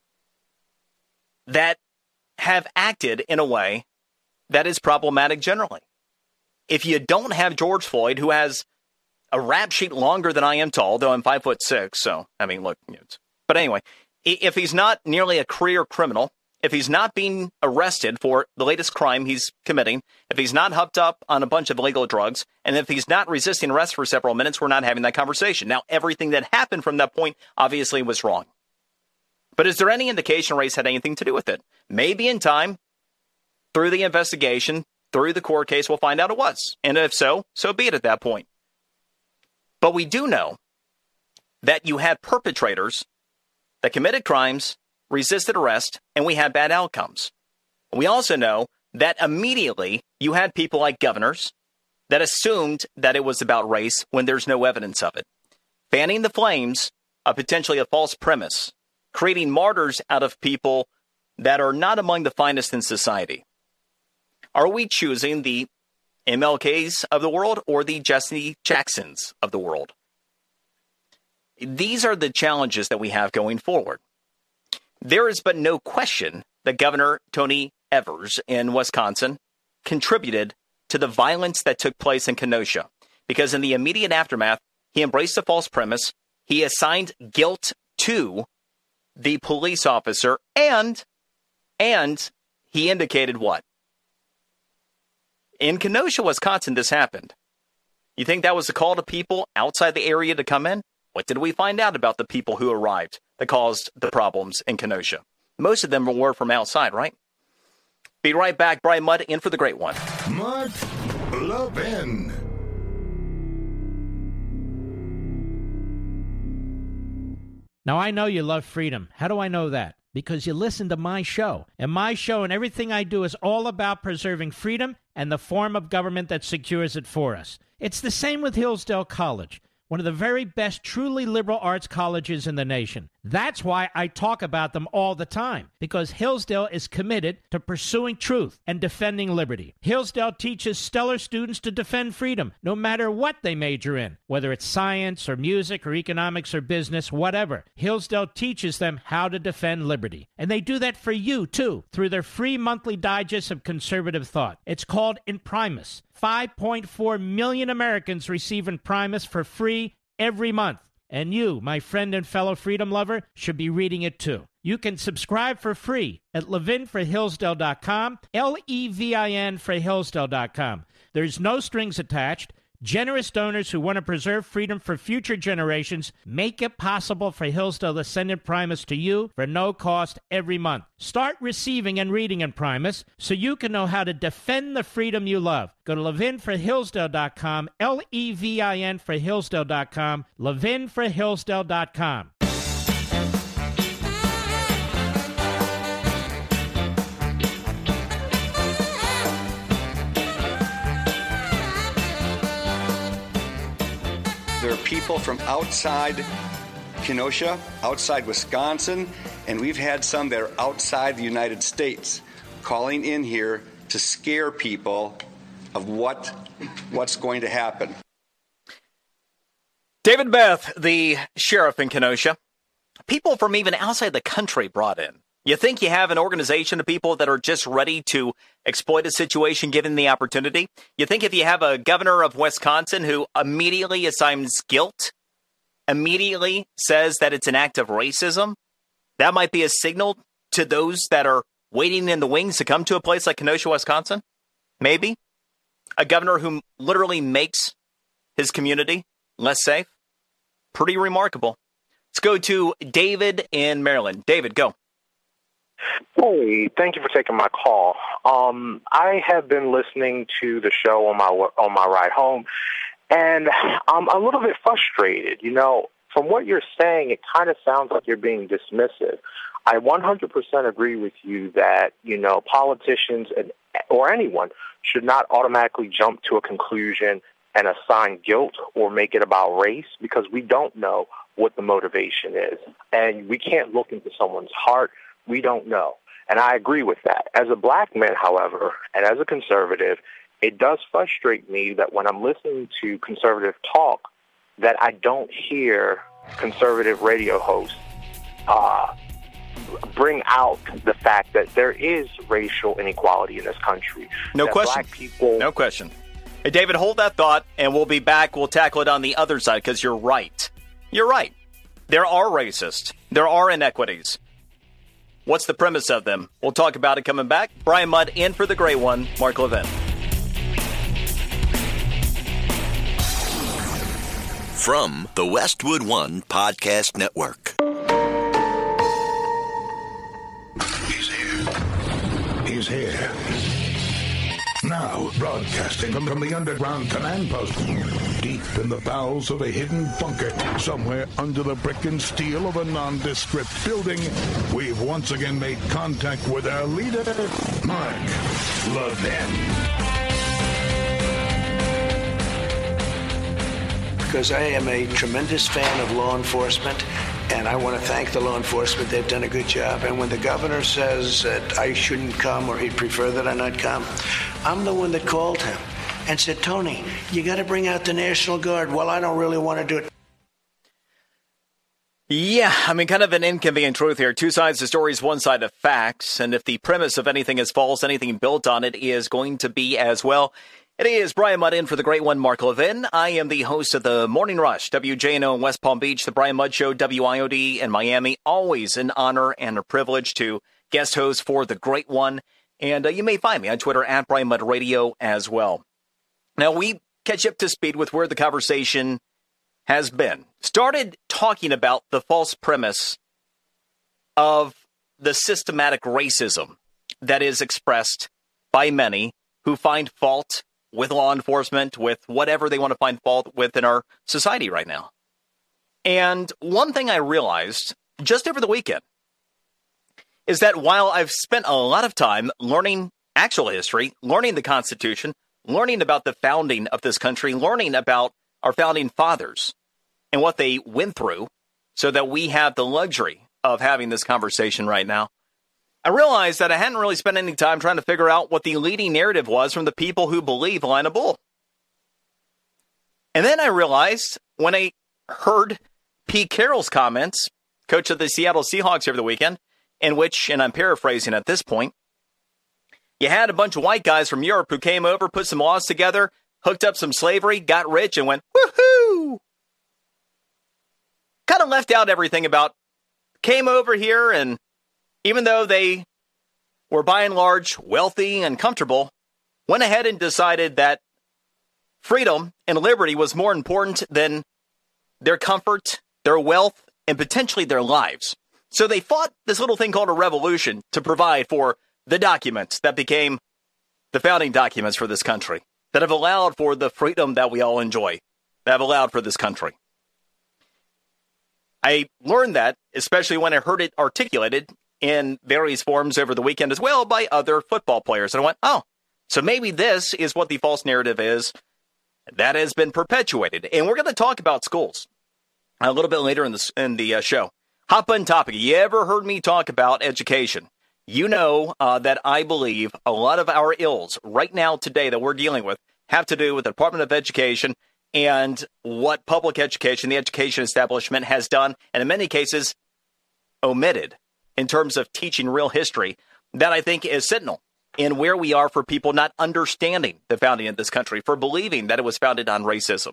that have acted in a way that is problematic generally. If you don't have George Floyd, who has a rap sheet longer than I am tall, though I'm five foot six, so, I mean, look, but anyway, if he's not nearly a career criminal, if he's not being arrested for the latest crime he's committing, if he's not hooked up on a bunch of illegal drugs, and if he's not resisting arrest for several minutes, we're not having that conversation. Now, everything that happened from that point obviously was wrong. But is there any indication race had anything to do with it? Maybe in time, through the investigation, through the court case, we'll find out it was. And if so, so be it at that point. But we do know that you had perpetrators that committed crimes, resisted arrest, and we had bad outcomes. We also know that immediately you had people like governors that assumed that it was about race when there's no evidence of it, fanning the flames of potentially a false premise, creating martyrs out of people that are not among the finest in society. Are we choosing the M L Ks of the world or the Jesse Jacksons of the world? These are the challenges that we have going forward. There is but no question that Governor Tony Evers in Wisconsin contributed to the violence that took place in Kenosha, because in the immediate aftermath, he embraced a false premise, he assigned guilt to the police officer, and, and he indicated what? In Kenosha, Wisconsin, this happened. You think that was a call to people outside the area to come in? What did we find out about the people who arrived that caused the problems in Kenosha? Most of them were from outside, right? Be right back. Brian Mudd in for the great one. Mark Levin. Now, I know you love freedom. How do I know that? Because you listen to my show. And my show and everything I do is all about preserving freedom and the form of government that secures it for us. It's the same with Hillsdale College, one of the very best truly liberal arts colleges in the nation. That's why I talk about them all the time, because Hillsdale is committed to pursuing truth and defending liberty. Hillsdale teaches stellar students to defend freedom, no matter what they major in, whether it's science or music or economics or business, whatever. Hillsdale teaches them how to defend liberty. And they do that for you, too, through their free monthly digest of conservative thought. It's called Imprimis. five point four million Americans receive Imprimis for free every month. And you, my friend and fellow freedom lover, should be reading it too. You can subscribe for free at levin for hillsdale dot com, L E V I N for hillsdale dot com. There's no strings attached. Generous donors who want to preserve freedom for future generations make it possible for Hillsdale to send Imprimis to you for no cost every month. Start receiving and reading Imprimis so you can know how to defend the freedom you love. Go to levin for hillsdale dot com, L E V I N for hillsdale dot com, levin for hillsdale dot com. There are people from outside Kenosha, outside Wisconsin, and we've had some that are outside the United States calling in here to scare people of what what's going to happen. David Beth, the sheriff in Kenosha, people from even outside the country brought in. You think you have an organization of people that are just ready to exploit a situation given the opportunity? You think if you have a governor of Wisconsin who immediately assigns guilt, immediately says that it's an act of racism, that might be a signal to those that are waiting in the wings to come to a place like Kenosha, Wisconsin? Maybe. A governor who literally makes his community less safe? Pretty remarkable. Let's go to David in Maryland. David, go. Hey, thank you for taking my call. Um, I have been listening to the show on my on my ride home, and I'm a little bit frustrated. You know, from what you're saying, it kind of sounds like you're being dismissive. I one hundred percent agree with you that, you know, politicians and, or anyone should not automatically jump to a conclusion and assign guilt or make it about race because we don't know what the motivation is. And we can't look into someone's heart. We don't know. And I agree with that. As a black man, however, and as a conservative, it does frustrate me that when I'm listening to conservative talk, that I don't hear conservative radio hosts uh, bring out the fact that there is racial inequality in this country. No question. Black people, no question. Hey, David, hold that thought, and we'll be back. We'll tackle it on the other side, because you're right. You're right. There are racists. There are inequities. What's the premise of them? We'll talk about it coming back. Brian Mudd in for the great one, Mark Levin. From the Westwood One Podcast Network. He's here. He's here. Now, broadcasting from, from the underground command post, deep in the bowels of a hidden bunker, somewhere under the brick and steel of a nondescript building, we've once again made contact with our leader, Mark Levin. Because I am a tremendous fan of law enforcement, and I want to thank the law enforcement. They've done a good job. And when the governor says that I shouldn't come or he'd prefer that I not come, I'm the one that called him and said, Tony, you got to bring out the National Guard. Well, I don't really want to do it. Yeah, I mean, kind of an inconvenient truth here. Two sides of stories, one side of facts. And if the premise of anything is false, anything built on it is going to be as well. It is Brian Mudd in for the great one, Mark Levin. I am the host of the Morning Rush, W J N O in West Palm Beach, the Brian Mudd Show, W I O D in Miami. Always an honor and a privilege to guest host for the great one. And uh, you may find me on Twitter at Brian Mudd Radio as well. Now, we catch up to speed with where the conversation has been. Started talking about the false premise of the systematic racism that is expressed by many who find fault with law enforcement, with whatever they want to find fault with in our society right now. And one thing I realized just over the weekend is that while I've spent a lot of time learning actual history, learning the Constitution, learning about the founding of this country, learning about our founding fathers and what they went through so that we have the luxury of having this conversation right now, I realized that I hadn't really spent any time trying to figure out what the leading narrative was from the people who believe Lina Bull. And then I realized when I heard Pete Carroll's comments, coach of the Seattle Seahawks over the weekend, in which, and I'm paraphrasing at this point, you had a bunch of white guys from Europe who came over, put some laws together, hooked up some slavery, got rich, and went, woohoo! Kind of left out everything about came over here, and even though they were by and large wealthy and comfortable, went ahead and decided that freedom and liberty was more important than their comfort, their wealth, and potentially their lives. So they fought this little thing called a revolution to provide for the documents that became the founding documents for this country, that have allowed for the freedom that we all enjoy, that have allowed for this country. I learned that, especially when I heard it articulated in various forms over the weekend as well by other football players. And I went, oh, so maybe this is what the false narrative is that has been perpetuated. And we're going to talk about schools a little bit later in the, in the uh, show. Hop on topic. You ever heard me talk about education? You know uh, that I believe a lot of our ills right now today that we're dealing with have to do with the Department of Education and what public education, the education establishment has done, and in many cases omitted in terms of teaching real history, that I think is sentinel in where we are for people not understanding the founding of this country, for believing that it was founded on racism.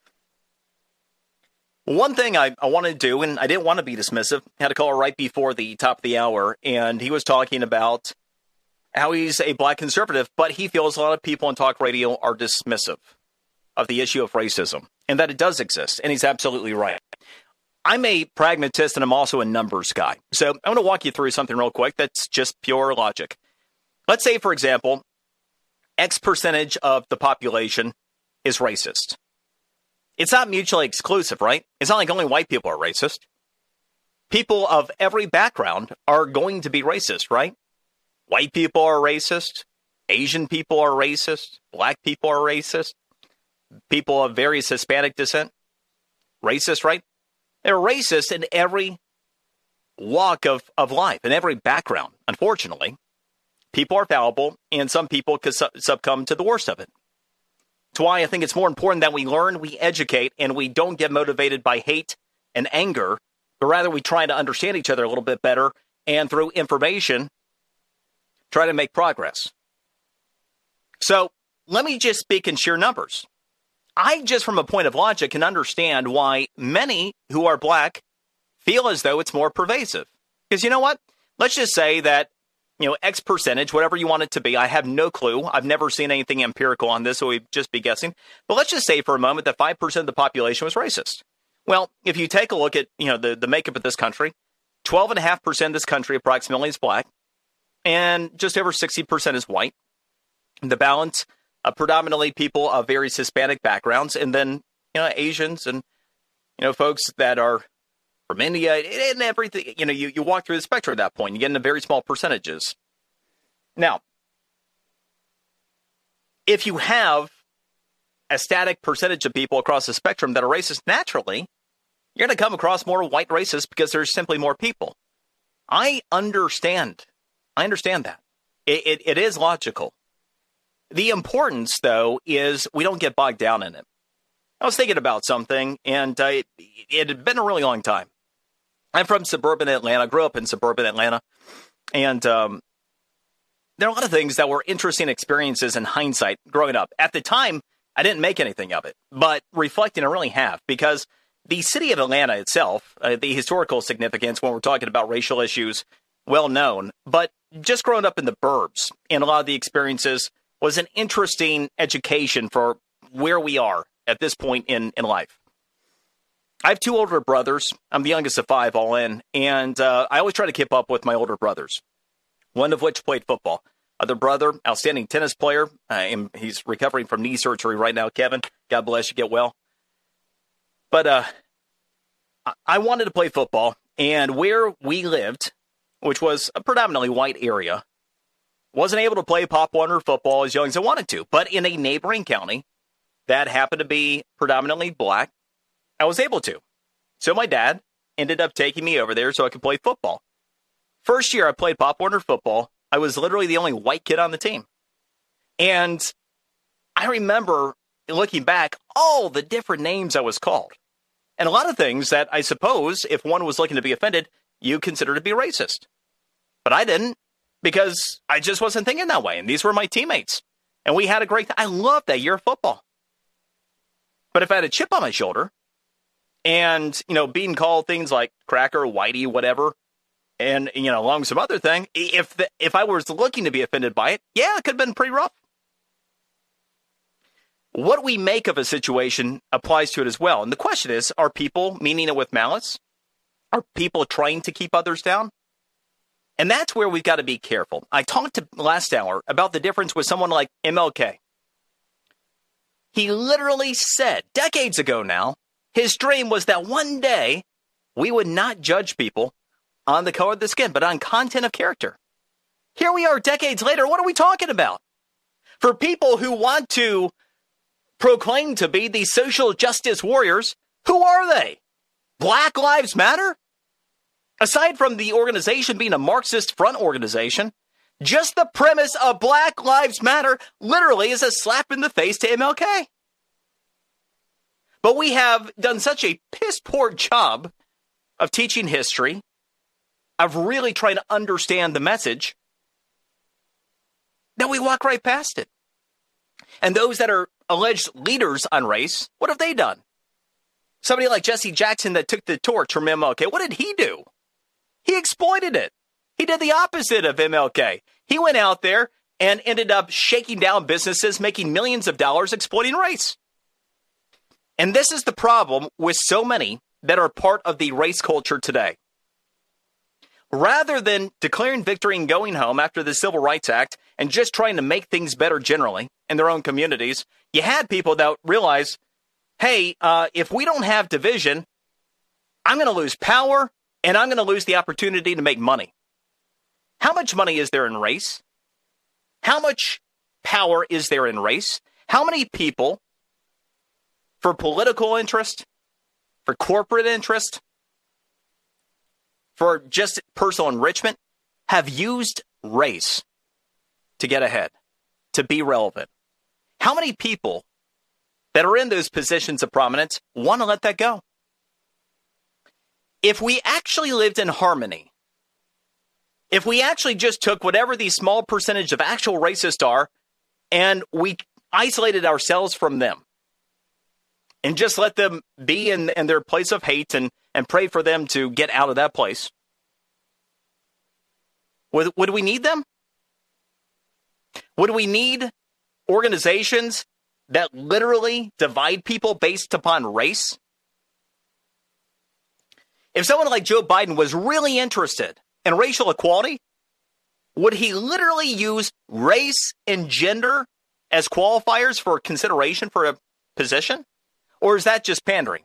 One thing I, I wanted to do, and I didn't want to be dismissive, had a caller right before the top of the hour, and he was talking about how he's a black conservative, but he feels a lot of people on talk radio are dismissive of the issue of racism, and that it does exist, and he's absolutely right. I'm a pragmatist, and I'm also a numbers guy. So I'm going to walk you through something real quick that's just pure logic. Let's say, for example, X percentage of the population is racist. It's not mutually exclusive, right? It's not like only white people are racist. People of every background are going to be racist, right? White people are racist. Asian people are racist. Black people are racist. people of various Hispanic descent, racist, right? They're racist in every walk of, of life, in every background. Unfortunately, people are fallible, and some people could su- succumb to the worst of it. That's why I think it's more important that we learn, we educate, and we don't get motivated by hate and anger, but rather we try to understand each other a little bit better, and through information, try to make progress. So let me just speak in sheer numbers. I just, from a point of logic, can understand why many who are black feel as though it's more pervasive. Because you know what? Let's just say that, you know, X percentage, whatever you want it to be, I have no clue. I've never seen anything empirical on this, so we'd just be guessing. But let's just say for a moment that five percent of the population was racist. Well, if you take a look at, you know, the, the makeup of this country, twelve point five percent of this country approximately is black, and just over sixty percent is white. The balance, uh, predominantly people of various Hispanic backgrounds, and then, you know, Asians and, you know, folks that are from India and everything. You know, you, you walk through the spectrum at that point. You get into very small percentages. Now, if you have a static percentage of people across the spectrum that are racist, naturally, you're going to come across more white racists because there's simply more people. I understand. I understand that. It, it, it is logical. The importance, though, is we don't get bogged down in it. I was thinking about something, and uh, it, it had been a really long time. I'm from suburban Atlanta, grew up in suburban Atlanta, and um, there are a lot of things that were interesting experiences in hindsight growing up. At the time, I didn't make anything of it, but reflecting, I really have, because the city of Atlanta itself, uh, the historical significance when we're talking about racial issues, well known, but just growing up in the burbs and a lot of the experiences was an interesting education for where we are at this point in, in life. I have two older brothers. I'm the youngest of five all in, and uh, I always try to keep up with my older brothers, one of which played football. Other brother, outstanding tennis player. Uh, and he's recovering from knee surgery right now, Kevin. God bless you, get well. But uh, I wanted to play football, and where we lived, which was a predominantly white area, wasn't able to play Pop Warner football as young as I wanted to. But in a neighboring county that happened to be predominantly black, I was able to. So my dad ended up taking me over there so I could play football. First year I played Pop Warner football, I was literally the only white kid on the team. And I remember looking back, all the different names I was called. And a lot of things that I suppose, if one was looking to be offended, you consider to be racist. But I didn't, because I just wasn't thinking that way. And these were my teammates. And we had a great time. I loved that year of football. But if I had a chip on my shoulder, and, you know, being called things like cracker, whitey, whatever, and, you know, along with some other thing, if the, if I was looking to be offended by it, yeah, it could have been pretty rough. What we make of a situation applies to it as well. And the question is, are people meaning it with malice? Are people trying to keep others down? And that's where we've got to be careful. I talked to last hour about the difference with someone like M L K. He literally said, decades ago now, his dream was that one day we would not judge people on the color of the skin, but on content of character. Here we are decades later. What are we talking about? For people who want to proclaim to be the social justice warriors, who are they? Black Lives Matter? Aside from the organization being a Marxist front organization, just the premise of Black Lives Matter literally is a slap in the face to M L K. But we have done such a piss-poor job of teaching history, of really trying to understand the message, that we walk right past it. And those that are alleged leaders on race, what have they done? Somebody like Jesse Jackson that took the torch from M L K, what did he do? He exploited it. He did the opposite of M L K. He went out there and ended up shaking down businesses, making millions of dollars exploiting race. And this is the problem with so many that are part of the race culture today. Rather than declaring victory and going home after the Civil Rights Act and just trying to make things better generally in their own communities, you had people that realized, hey, uh, if we don't have division, I'm going to lose power and I'm going to lose the opportunity to make money. How much money is there in race? How much power is there in race? How many people for political interest, for corporate interest, for just personal enrichment, have used race to get ahead, to be relevant. How many people that are in those positions of prominence want to let that go? If we actually lived in harmony, if we actually just took whatever these small percentage of actual racists are and we isolated ourselves from them and just let them be in, in their place of hate and, and pray for them to get out of that place, would, would we need them? Would we need organizations that literally divide people based upon race? If someone like Joe Biden was really interested in racial equality, would he literally use race and gender as qualifiers for consideration for a position? Or is that just pandering?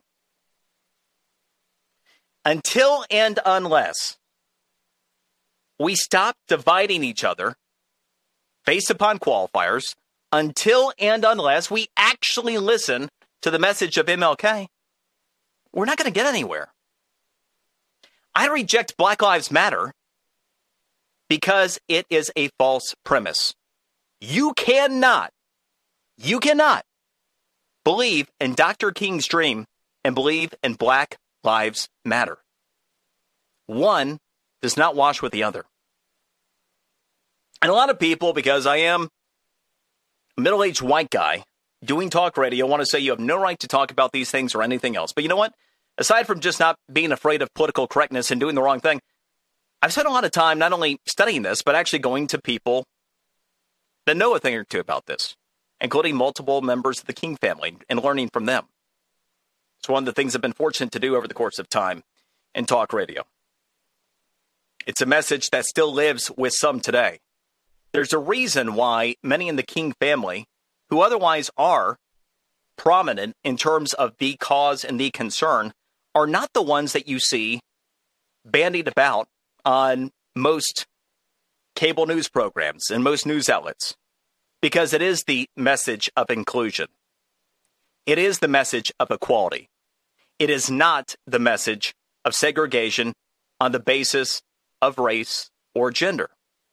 Until and unless we stop dividing each other based upon qualifiers, until and unless we actually listen to the message of M L K, we're not going to get anywhere. I reject Black Lives Matter because it is a false premise. You cannot, you cannot believe in Doctor King's dream and believe in Black Lives Matter. One does not wash with the other. And a lot of people, because I am a middle-aged white guy doing talk radio, want to say you have no right to talk about these things or anything else. But you know what? Aside from just not being afraid of political correctness and doing the wrong thing, I've spent a lot of time not only studying this, but actually going to people that know a thing or two about this, including multiple members of the King family, and learning from them. It's one of the things I've been fortunate to do over the course of time in talk radio. It's a message that still lives with some today. There's a reason why many in the King family, who otherwise are prominent in terms of the cause and the concern, are not the ones that you see bandied about on most cable news programs and most news outlets, because it is the message of inclusion. It is the message of equality. It is not the message of segregation on the basis of race or gender.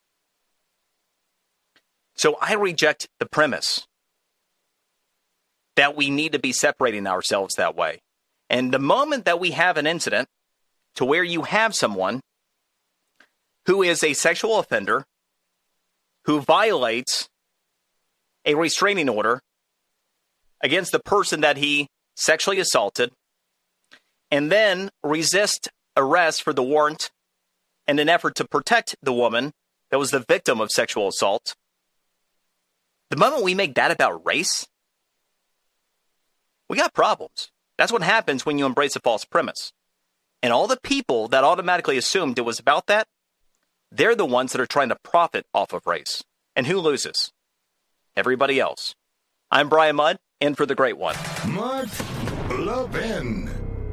So I reject the premise that we need to be separating ourselves that way. And the moment that we have an incident to where you have someone who is a sexual offender, who violates a restraining order against the person that he sexually assaulted, and then resist arrest for the warrant in an effort to protect the woman that was the victim of sexual assault, the moment we make that about race, we got problems. That's what happens when you embrace a false premise. And all the people that automatically assumed it was about that, they're the ones that are trying to profit off of race. And who loses? Everybody else. I'm Brian Mudd, in for the great one. Mark Levin.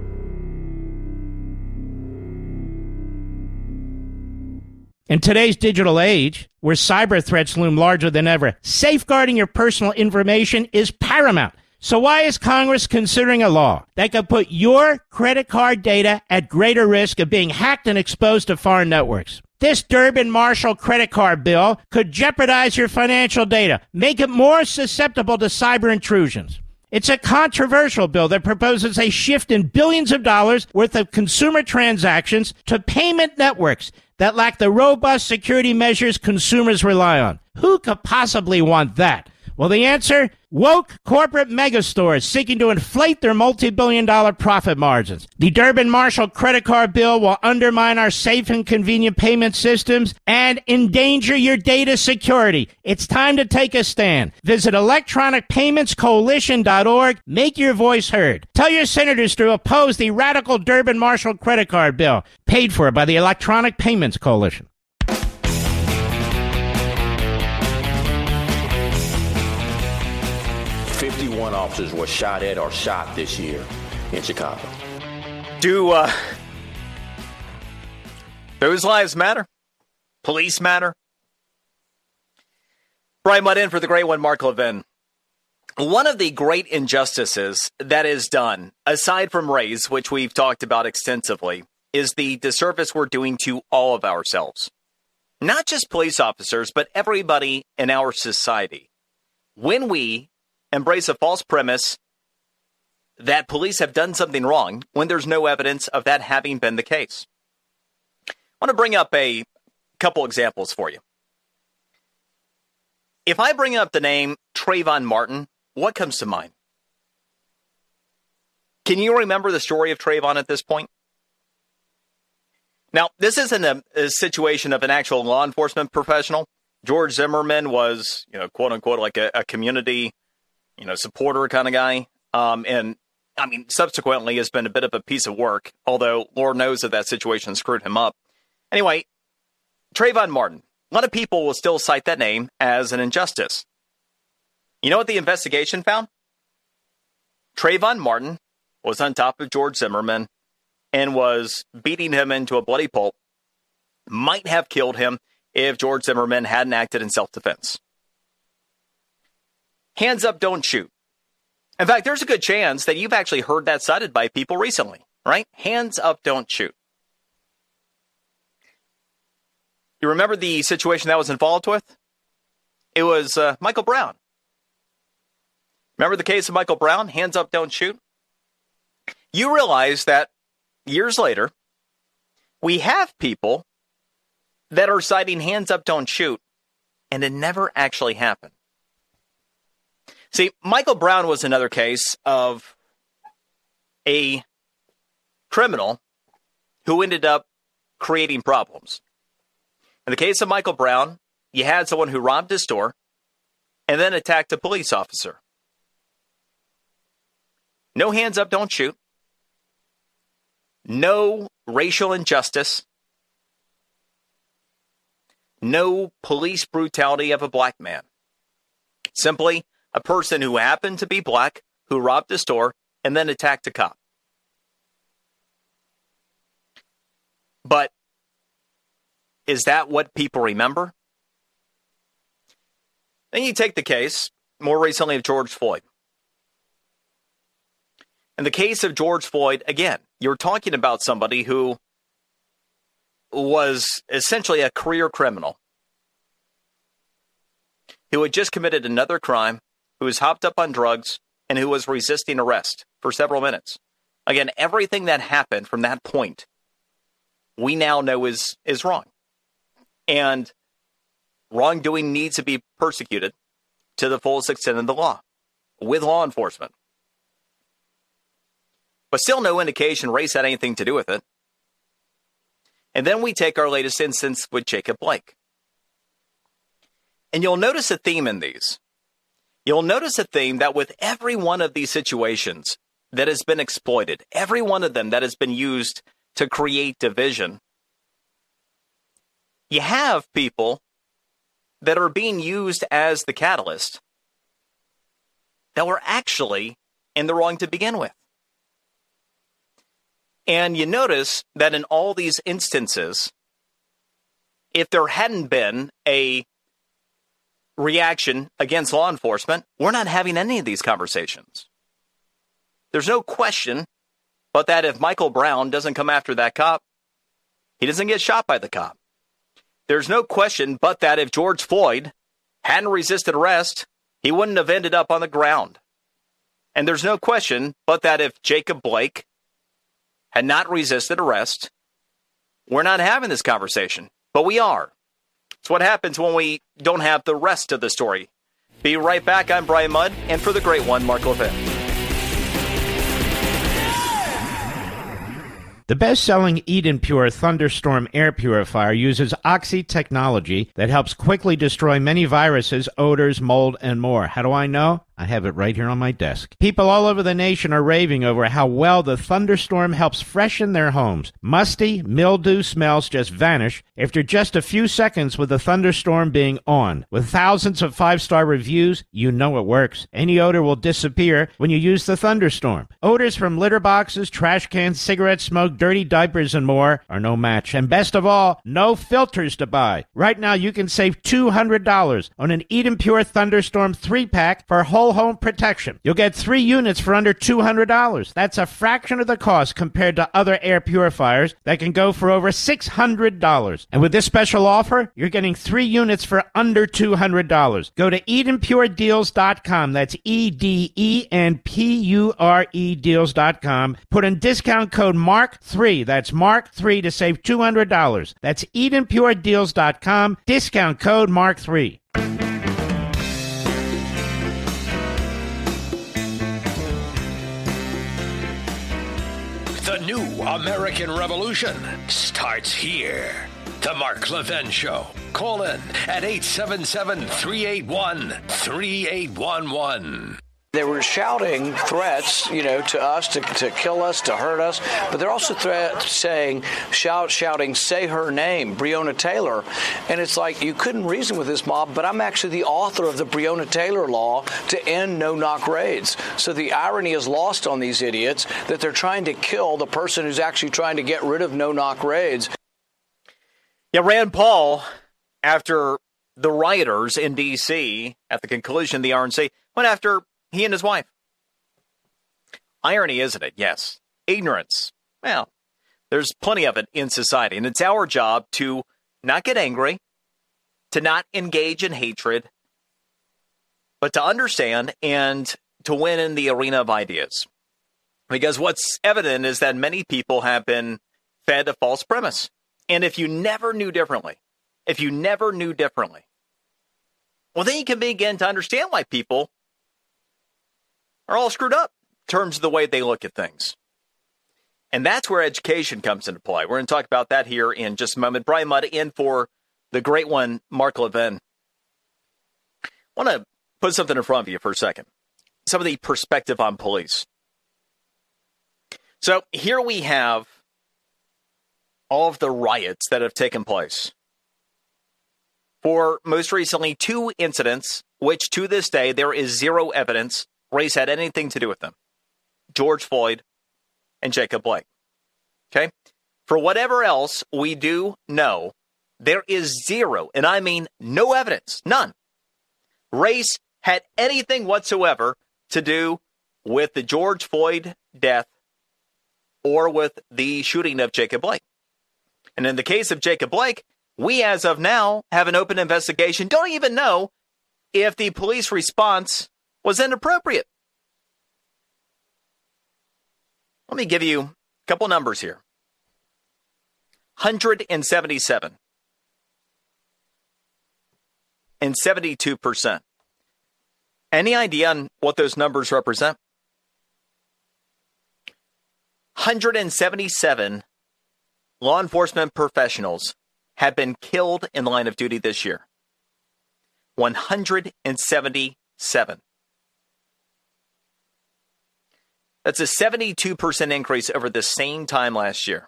In today's digital age, where cyber threats loom larger than ever, safeguarding your personal information is paramount. So why is Congress considering a law that could put your credit card data at greater risk of being hacked and exposed to foreign networks? This Durbin-Marshall credit card bill could jeopardize your financial data, make it more susceptible to cyber intrusions. It's a controversial bill that proposes a shift in billions of dollars worth of consumer transactions to payment networks that lack the robust security measures consumers rely on. Who could possibly want that? Well, the answer? Woke corporate megastores seeking to inflate their multi-billion dollar profit margins. The Durbin-Marshall credit card bill will undermine our safe and convenient payment systems and endanger your data security. It's time to take a stand. Visit electronic payments coalition dot org. Make your voice heard. Tell your senators to oppose the radical Durbin-Marshall credit card bill, paid for by the Electronic Payments Coalition. fifty-one officers were shot at or shot this year in Chicago. Do uh, those lives matter? Police matter? Brian Mudd in for the great one, Mark Levin. One of the great injustices that is done, aside from race, which we've talked about extensively, is the disservice we're doing to all of ourselves. Not just police officers, but everybody in our society. When we embrace a false premise that police have done something wrong, when there's no evidence of that having been the case. I want to bring up a couple examples for you. If I bring up the name Trayvon Martin, what comes to mind? Can you remember the story of Trayvon at this point? Now, this isn't a, a situation of an actual law enforcement professional. George Zimmerman was, you know, quote unquote, like a, a community, you know, supporter kind of guy. Um, and I mean, subsequently has been a bit of a piece of work, although Lord knows that that situation screwed him up. Anyway, Trayvon Martin. A lot of people will still cite that name as an injustice. You know what the investigation found? Trayvon Martin was on top of George Zimmerman and was beating him into a bloody pulp, might have killed him if George Zimmerman hadn't acted in self-defense. Hands up, don't shoot. In fact, there's a good chance that you've actually heard that cited by people recently, right? Hands up, don't shoot. You remember the situation that was involved with? It was uh, Michael Brown. Remember the case of Michael Brown? Hands up, don't shoot. You realize that years later, we have people that are citing hands up, don't shoot, and it never actually happened. See, Michael Brown was another case of a criminal who ended up creating problems. In the case of Michael Brown, you had someone who robbed his store and then attacked a police officer. No hands up, don't shoot. No racial injustice. No police brutality of a black man. Simply a person who happened to be black, who robbed a store, and then attacked a cop. But is that what people remember? Then you take the case, more recently, of George Floyd. In the case of George Floyd, again, you're talking about somebody who was essentially a career criminal, who had just committed another crime, who was hopped up on drugs, and who was resisting arrest for several minutes. Again, everything that happened from that point, we now know is, is wrong. And wrongdoing needs to be persecuted to the fullest extent of the law, with law enforcement. But still no indication race had anything to do with it. And then we take our latest instance with Jacob Blake. And you'll notice a theme in these. You'll notice a theme that with every one of these situations that has been exploited, every one of them that has been used to create division, you have people that are being used as the catalyst that were actually in the wrong to begin with. And you notice that in all these instances, if there hadn't been a reaction against law enforcement, we're not having any of these conversations. There's no question but that if Michael Brown doesn't come after that cop, he doesn't get shot by the cop. There's no question but that if George Floyd hadn't resisted arrest, he wouldn't have ended up on the ground. And there's no question but that if Jacob Blake had not resisted arrest, we're not having this conversation. But we are. It's what happens when we don't have the rest of the story. Be right back. I'm Brian Mudd, and for the great one, Mark Levin. The best-selling Eden Pure Thunderstorm air purifier uses Oxy technology that helps quickly destroy many viruses, odors, mold, and more. How do I know? I have it right here on my desk. People all over the nation are raving over how well the Thunderstorm helps freshen their homes. Musty, mildew smells just vanish after just a few seconds with the Thunderstorm being on. With thousands of five-star reviews, you know it works. Any odor will disappear when you use the Thunderstorm. Odors from litter boxes, trash cans, cigarette smoke, dirty diapers, and more are no match. And best of all, no filters to buy. Right now, you can save two hundred dollars on an Eden Pure Thunderstorm three-pack for a whole whole home protection. You'll get three units for under two hundred dollars. That's a fraction of the cost compared to other air purifiers that can go for over six hundred dollars. And with this special offer, you're getting three units for under two hundred dollars. Go to eden pure deals dot com. That's E D E N P U R E deals dot com. Put in discount code mark three. That's mark three to save two hundred dollars. That's eden pure deals dot com. Discount code mark three. The new American Revolution starts here. The Mark Levin Show. Call in at eight seven seven, three eight one, three eight one one. They were shouting threats, you know, to us, to, to kill us, to hurt us, but they're also threat saying, shout, shouting, say her name, Breonna Taylor. And it's like, you couldn't reason with this mob, but I'm actually the author of the Breonna Taylor law to end no-knock raids. So the irony is lost on these idiots that they're trying to kill the person who's actually trying to get rid of no-knock raids. Yeah, Rand Paul, after the rioters in D C at the conclusion of the R N C, went after he and his wife. Irony, isn't it? Yes. Ignorance. Well, there's plenty of it in society, and it's our job to not get angry, to not engage in hatred, but to understand and to win in the arena of ideas. Because what's evident is that many people have been fed a false premise. And if you never knew differently, if you never knew differently, well, then you can begin to understand why people are all screwed up in terms of the way they look at things. And that's where education comes into play. We're going to talk about that here in just a moment. Brian Mudd in for the great one, Mark Levin. I want to put something in front of you for a second. Some of the perspective on police. So here we have all of the riots that have taken place. For most recently, two incidents, which to this day, there is zero evidence race had anything to do with them. George Floyd and Jacob Blake. Okay? For whatever else we do know, there is zero, and I mean no evidence, none. Race had anything whatsoever to do with the George Floyd death or with the shooting of Jacob Blake. And in the case of Jacob Blake, we as of now have an open investigation. Don't even know if the police response was inappropriate. Let me give you a couple numbers here. one hundred seventy-seven and seventy-two percent. Any idea on what those numbers represent? one hundred seventy-seven law enforcement professionals have been killed in the line of duty this year. one hundred seventy-seven. That's a seventy-two percent increase over the same time last year.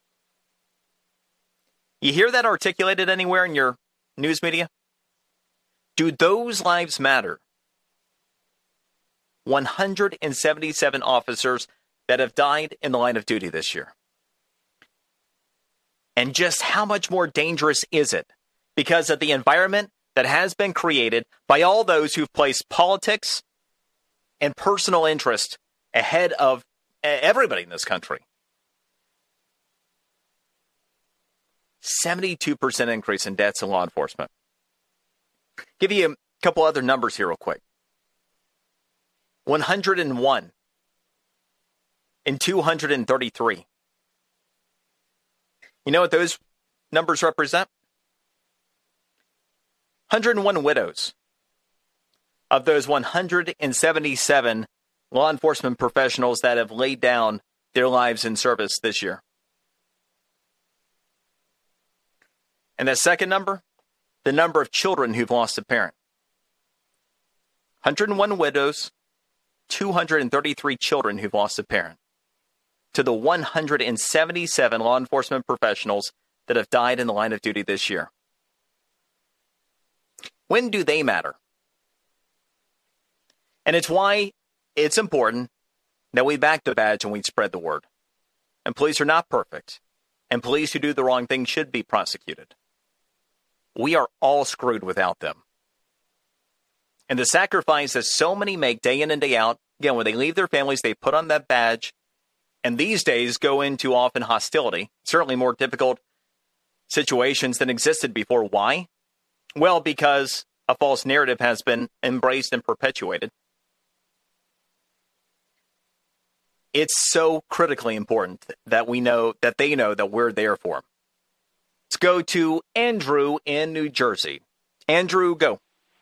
You hear that articulated anywhere in your news media? Do those lives matter? one hundred seventy-seven officers that have died in the line of duty this year. And just how much more dangerous is it because of the environment that has been created by all those who've placed politics and personal interest ahead of everybody in this country? seventy-two percent increase in deaths in law enforcement. Give you a couple other numbers here real quick. one hundred one and two hundred thirty-three. You know what those numbers represent? one hundred one widows of those one hundred seventy-seven law enforcement professionals that have laid down their lives in service this year. And that second number, the number of children who've lost a parent. one hundred one widows, two hundred thirty-three children who've lost a parent, to the one hundred seventy-seven law enforcement professionals that have died in the line of duty this year. When do they matter? And it's why it's important that we back the badge and we spread the word. And police are not perfect. And police who do the wrong thing should be prosecuted. We are all screwed without them. And the sacrifice that so many make day in and day out, again, when they leave their families, they put on that badge, and these days go into often hostility, certainly more difficult situations than existed before. Why? Well, because a false narrative has been embraced and perpetuated. It's so critically important that we know, that they know that we're there for them. Let's go to Andrew in New Jersey. Andrew, go.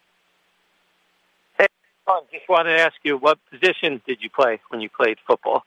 Hey, I just wanted to ask you, what position did you play when you played football?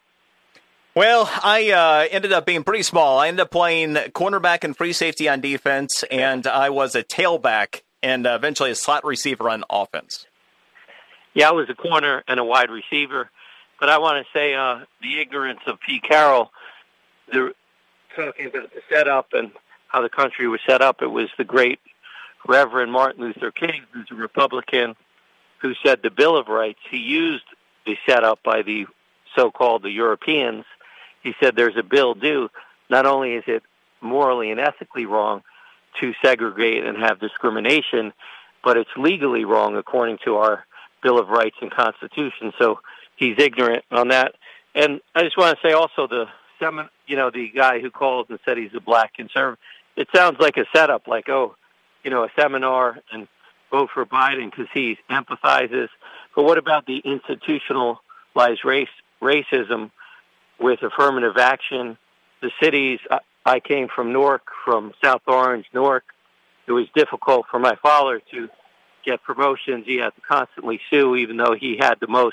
Well, I uh, ended up being pretty small. I ended up playing cornerback and free safety on defense, and I was a tailback and uh, eventually a slot receiver on offense. Yeah, I was a corner and a wide receiver. But I want to say uh, the ignorance of Pete Carroll, the, talking about the setup and how the country was set up, it was the great Reverend Martin Luther King, who's a Republican, who said the Bill of Rights, he used the setup by the so-called the Europeans. He said there's a bill due. Not only is it morally and ethically wrong to segregate and have discrimination, but it's legally wrong according to our Bill of Rights and Constitution. So he's ignorant on that. And I just want to say also the you know, the guy who called and said he's a black conservative, it sounds like a setup, like, oh, you know, a seminar and vote for Biden because he empathizes. But what about the institutionalized race racism with affirmative action? The cities, I, I came from Newark, from South Orange, Newark. It was difficult for my father to get promotions. He had to constantly sue, even though he had the most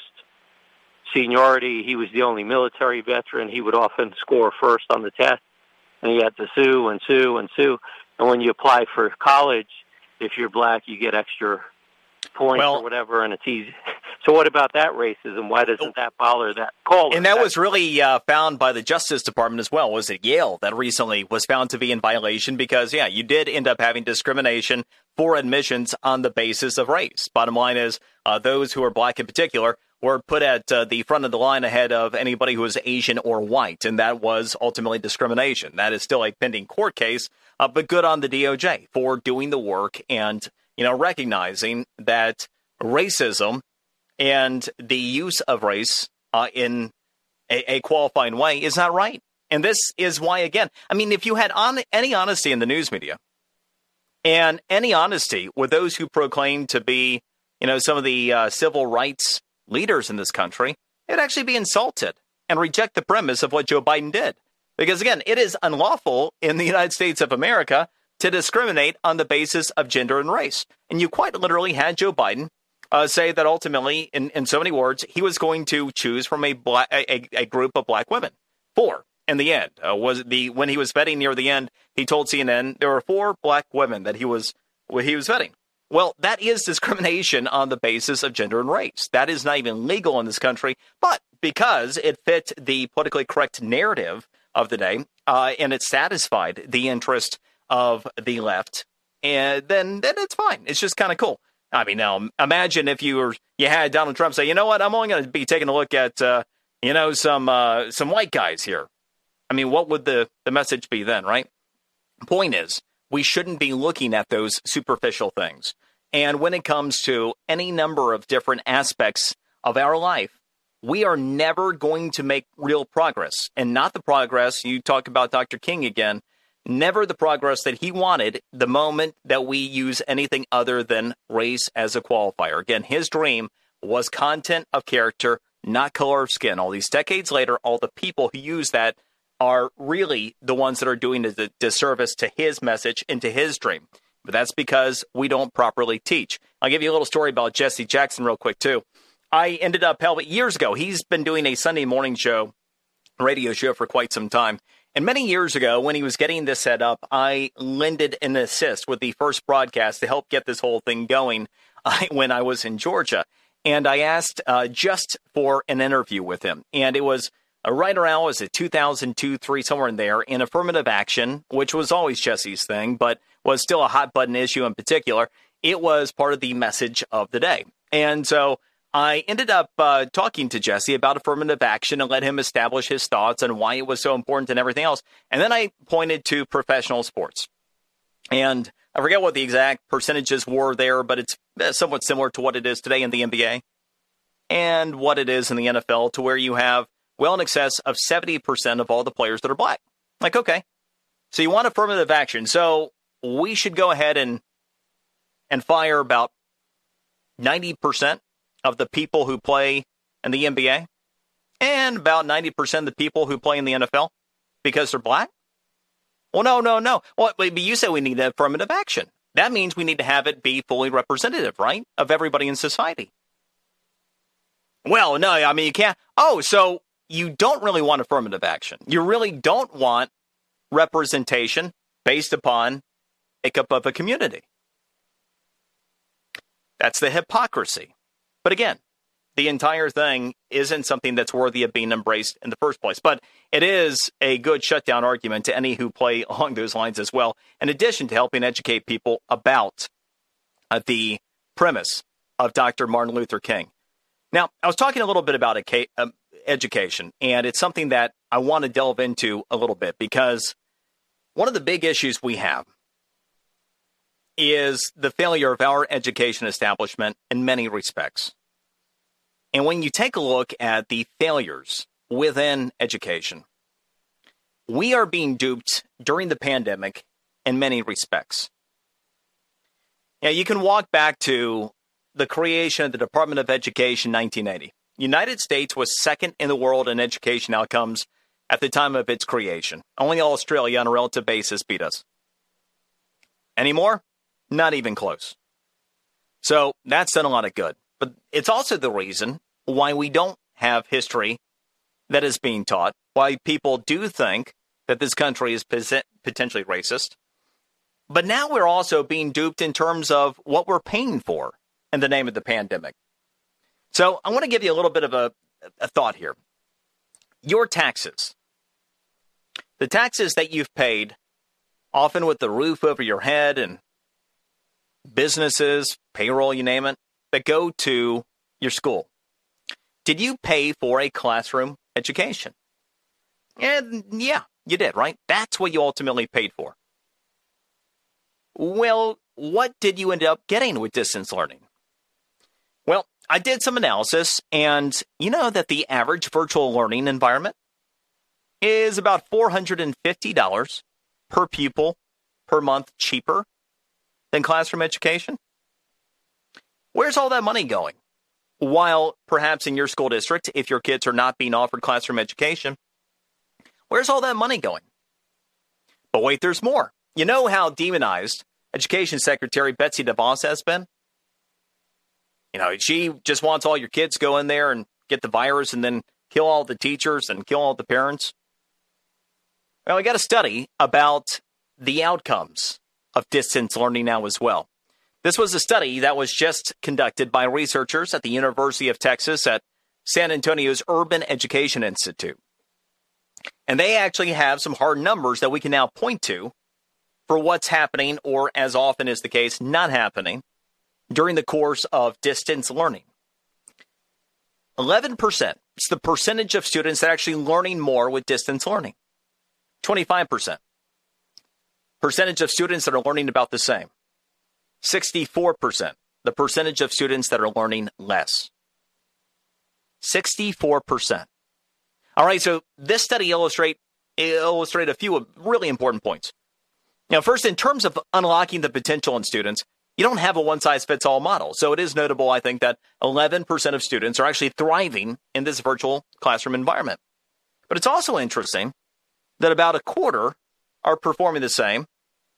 seniority. He was the only military veteran. He would often score first on the test, and he had to sue and sue and sue. And when you apply for college, if you're black, you get extra points well, or whatever, and it's easy. So what about that racism? Why doesn't that bother that caller? And that was really uh, found by the Justice Department as well. Was it Yale that recently was found to be in violation? Because, yeah, you did end up having discrimination for admissions on the basis of race. Bottom line is uh, those who are black in particular were put at uh, the front of the line ahead of anybody who was Asian or white, and that was ultimately discrimination. That is still a pending court case, uh, but good on the D O J for doing the work and, you know, recognizing that racism and the use of race uh, in a, a qualifying way is not right. And this is why, again, I mean, if you had on, any honesty in the news media and any honesty with those who proclaim to be, you know, some of the uh, civil rights leaders in this country, it'd actually be insulted and reject the premise of what Joe Biden did. Because, again, it is unlawful in the United States of America to discriminate on the basis of gender and race. And you quite literally had Joe Biden uh, say that ultimately, in, in so many words, he was going to choose from a, black, a, a group of black women. Four in the end. Uh, was the when he was vetting near the end, he told C N N there were four black women that he was he was vetting. Well, that is discrimination on the basis of gender and race. That is not even legal in this country, but because it fit the politically correct narrative of the day, uh, and it satisfied the interest of the left, and then, then it's fine. It's just kind of cool. I mean, now imagine if you were you had Donald Trump say, you know what, I'm only going to be taking a look at, uh, you know, some uh, some white guys here. I mean, what would the, the message be then, right? Point is, we shouldn't be looking at those superficial things. And when it comes to any number of different aspects of our life, we are never going to make real progress. And not the progress, you talk about Doctor King again, never the progress that he wanted the moment that we use anything other than race as a qualifier. Again, his dream was content of character, not color of skin. All these decades later, all the people who use that are really the ones that are doing a disservice to his message and to his dream. But that's because we don't properly teach. I'll give you a little story about Jesse Jackson real quick, too. I ended up, hell, years ago, he's been doing a Sunday morning show, radio show for quite some time. And many years ago, when he was getting this set up, I lended an assist with the first broadcast to help get this whole thing going uh, when I was in Georgia. And I asked uh, just for an interview with him. And it was uh, right around, was it two thousand two, three, somewhere in there, in affirmative action, which was always Jesse's thing, but was still a hot button issue in particular. It was part of the message of the day. And so I ended up uh, talking to Jesse about affirmative action and let him establish his thoughts on why it was so important and everything else. And then I pointed to professional sports. And I forget what the exact percentages were there, but it's somewhat similar to what it is today in the N B A and what it is in the N F L, to where you have well in excess of seventy percent of all the players that are black. Like, okay, so you want affirmative action. So we should go ahead and and fire about ninety percent of the people who play in the N B A and about ninety percent of the people who play in the N F L because they're black? Well, no, no, no. Well, but you said we need affirmative action. That means we need to have it be fully representative, right, of everybody in society. Well, no, I mean, you can't. Oh, so you don't really want affirmative action. You really don't want representation based upon makeup of a community. That's the hypocrisy. But again, the entire thing isn't something that's worthy of being embraced in the first place. But it is a good shutdown argument to any who play along those lines as well, in addition to helping educate people about uh, the premise of Doctor Martin Luther King. Now, I was talking a little bit about a, um, education, and it's something that I want to delve into a little bit, because one of the big issues we have is the failure of our education establishment in many respects. And when you take a look at the failures within education, we are being duped during the pandemic in many respects. Now, you can walk back to the creation of the Department of Education in nineteen eighty. United States was second in the world in education outcomes at the time of its creation. Only Australia on a relative basis beat us. Anymore? Not even close. So that's done a lot of good. But it's also the reason why we don't have history that is being taught, why people do think that this country is potentially racist. But now we're also being duped in terms of what we're paying for in the name of the pandemic. So I want to give you a little bit of a, a thought here. Your taxes, the taxes that you've paid, often with the roof over your head and businesses, payroll, you name it, that go to your school. Did you pay for a classroom education? And yeah, you did, right? That's what you ultimately paid for. Well, what did you end up getting with distance learning? Well, I did some analysis, and you know that the average virtual learning environment is about four hundred fifty dollars per pupil per month cheaper than classroom education. Where's all that money going? While perhaps in your school district, if your kids are not being offered classroom education, where's all that money going? But wait, there's more. You know how demonized Education Secretary Betsy DeVos has been? You know, she just wants all your kids to go in there and get the virus and then kill all the teachers and kill all the parents. Well, I got a study about the outcomes of distance learning now as well. This was a study that was just conducted by researchers at the University of Texas at San Antonio's Urban Education Institute. And they actually have some hard numbers that we can now point to for what's happening, or as often is the case, not happening during the course of distance learning. eleven percent. It's the percentage of students that are actually learning more with distance learning. twenty-five percent. Percentage of students that are learning about the same. sixty-four percent. The percentage of students that are learning less. sixty-four percent. All right, so this study illustrate illustrate a few really important points. Now, first, in terms of unlocking the potential in students, you don't have a one-size-fits-all model. So it is notable, I think, that eleven percent of students are actually thriving in this virtual classroom environment. But it's also interesting that about a quarter are performing the same.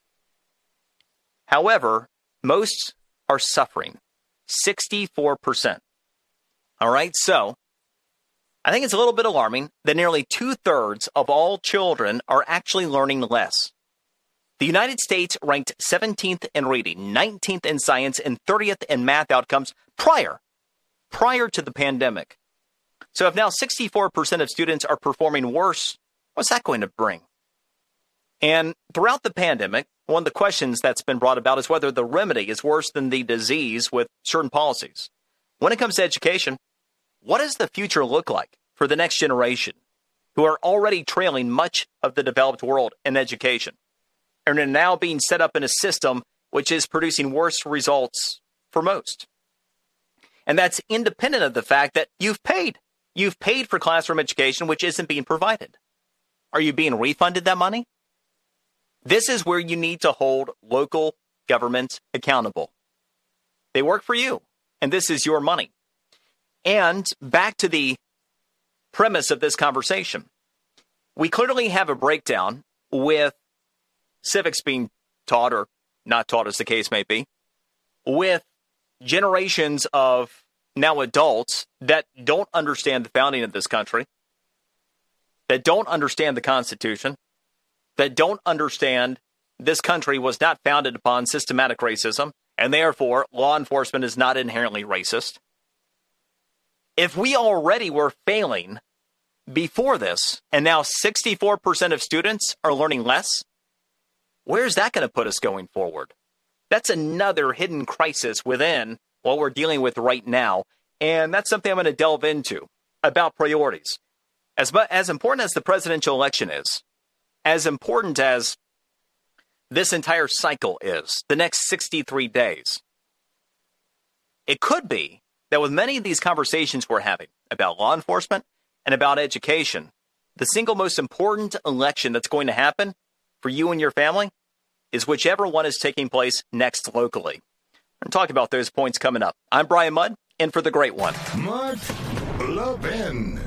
However, most are suffering, sixty-four percent. All right, so I think it's a little bit alarming that nearly two-thirds of all children are actually learning less. The United States ranked seventeenth in reading, nineteenth in science, and thirtieth in math outcomes prior, prior to the pandemic. So if now sixty-four percent of students are performing worse, what's that going to bring? And throughout the pandemic, one of the questions that's been brought about is whether the remedy is worse than the disease with certain policies. When it comes to education, what does the future look like for the next generation who are already trailing much of the developed world in education and are now being set up in a system which is producing worse results for most. And that's independent of the fact that you've paid. You've paid for classroom education, which isn't being provided. Are you being refunded that money? This is where you need to hold local governments accountable. They work for you, and this is your money. And back to the premise of this conversation. We clearly have a breakdown with civics being taught or not taught, as the case may be, with generations of now adults that don't understand the founding of this country, that don't understand the Constitution, that don't understand this country was not founded upon systematic racism, and therefore law enforcement is not inherently racist. If we already were failing before this, and now sixty-four percent of students are learning less, where's that going to put us going forward? That's another hidden crisis within what we're dealing with right now, and that's something I'm going to delve into about priorities. As, as important as the presidential election is, as important as this entire cycle is, the next sixty-three days, it could be that with many of these conversations we're having about law enforcement and about education, the single most important election that's going to happen for you and your family is whichever one is taking place next locally. We're going to talk about those points coming up. I'm Brian Mudd, in for the great one. Mark Levin.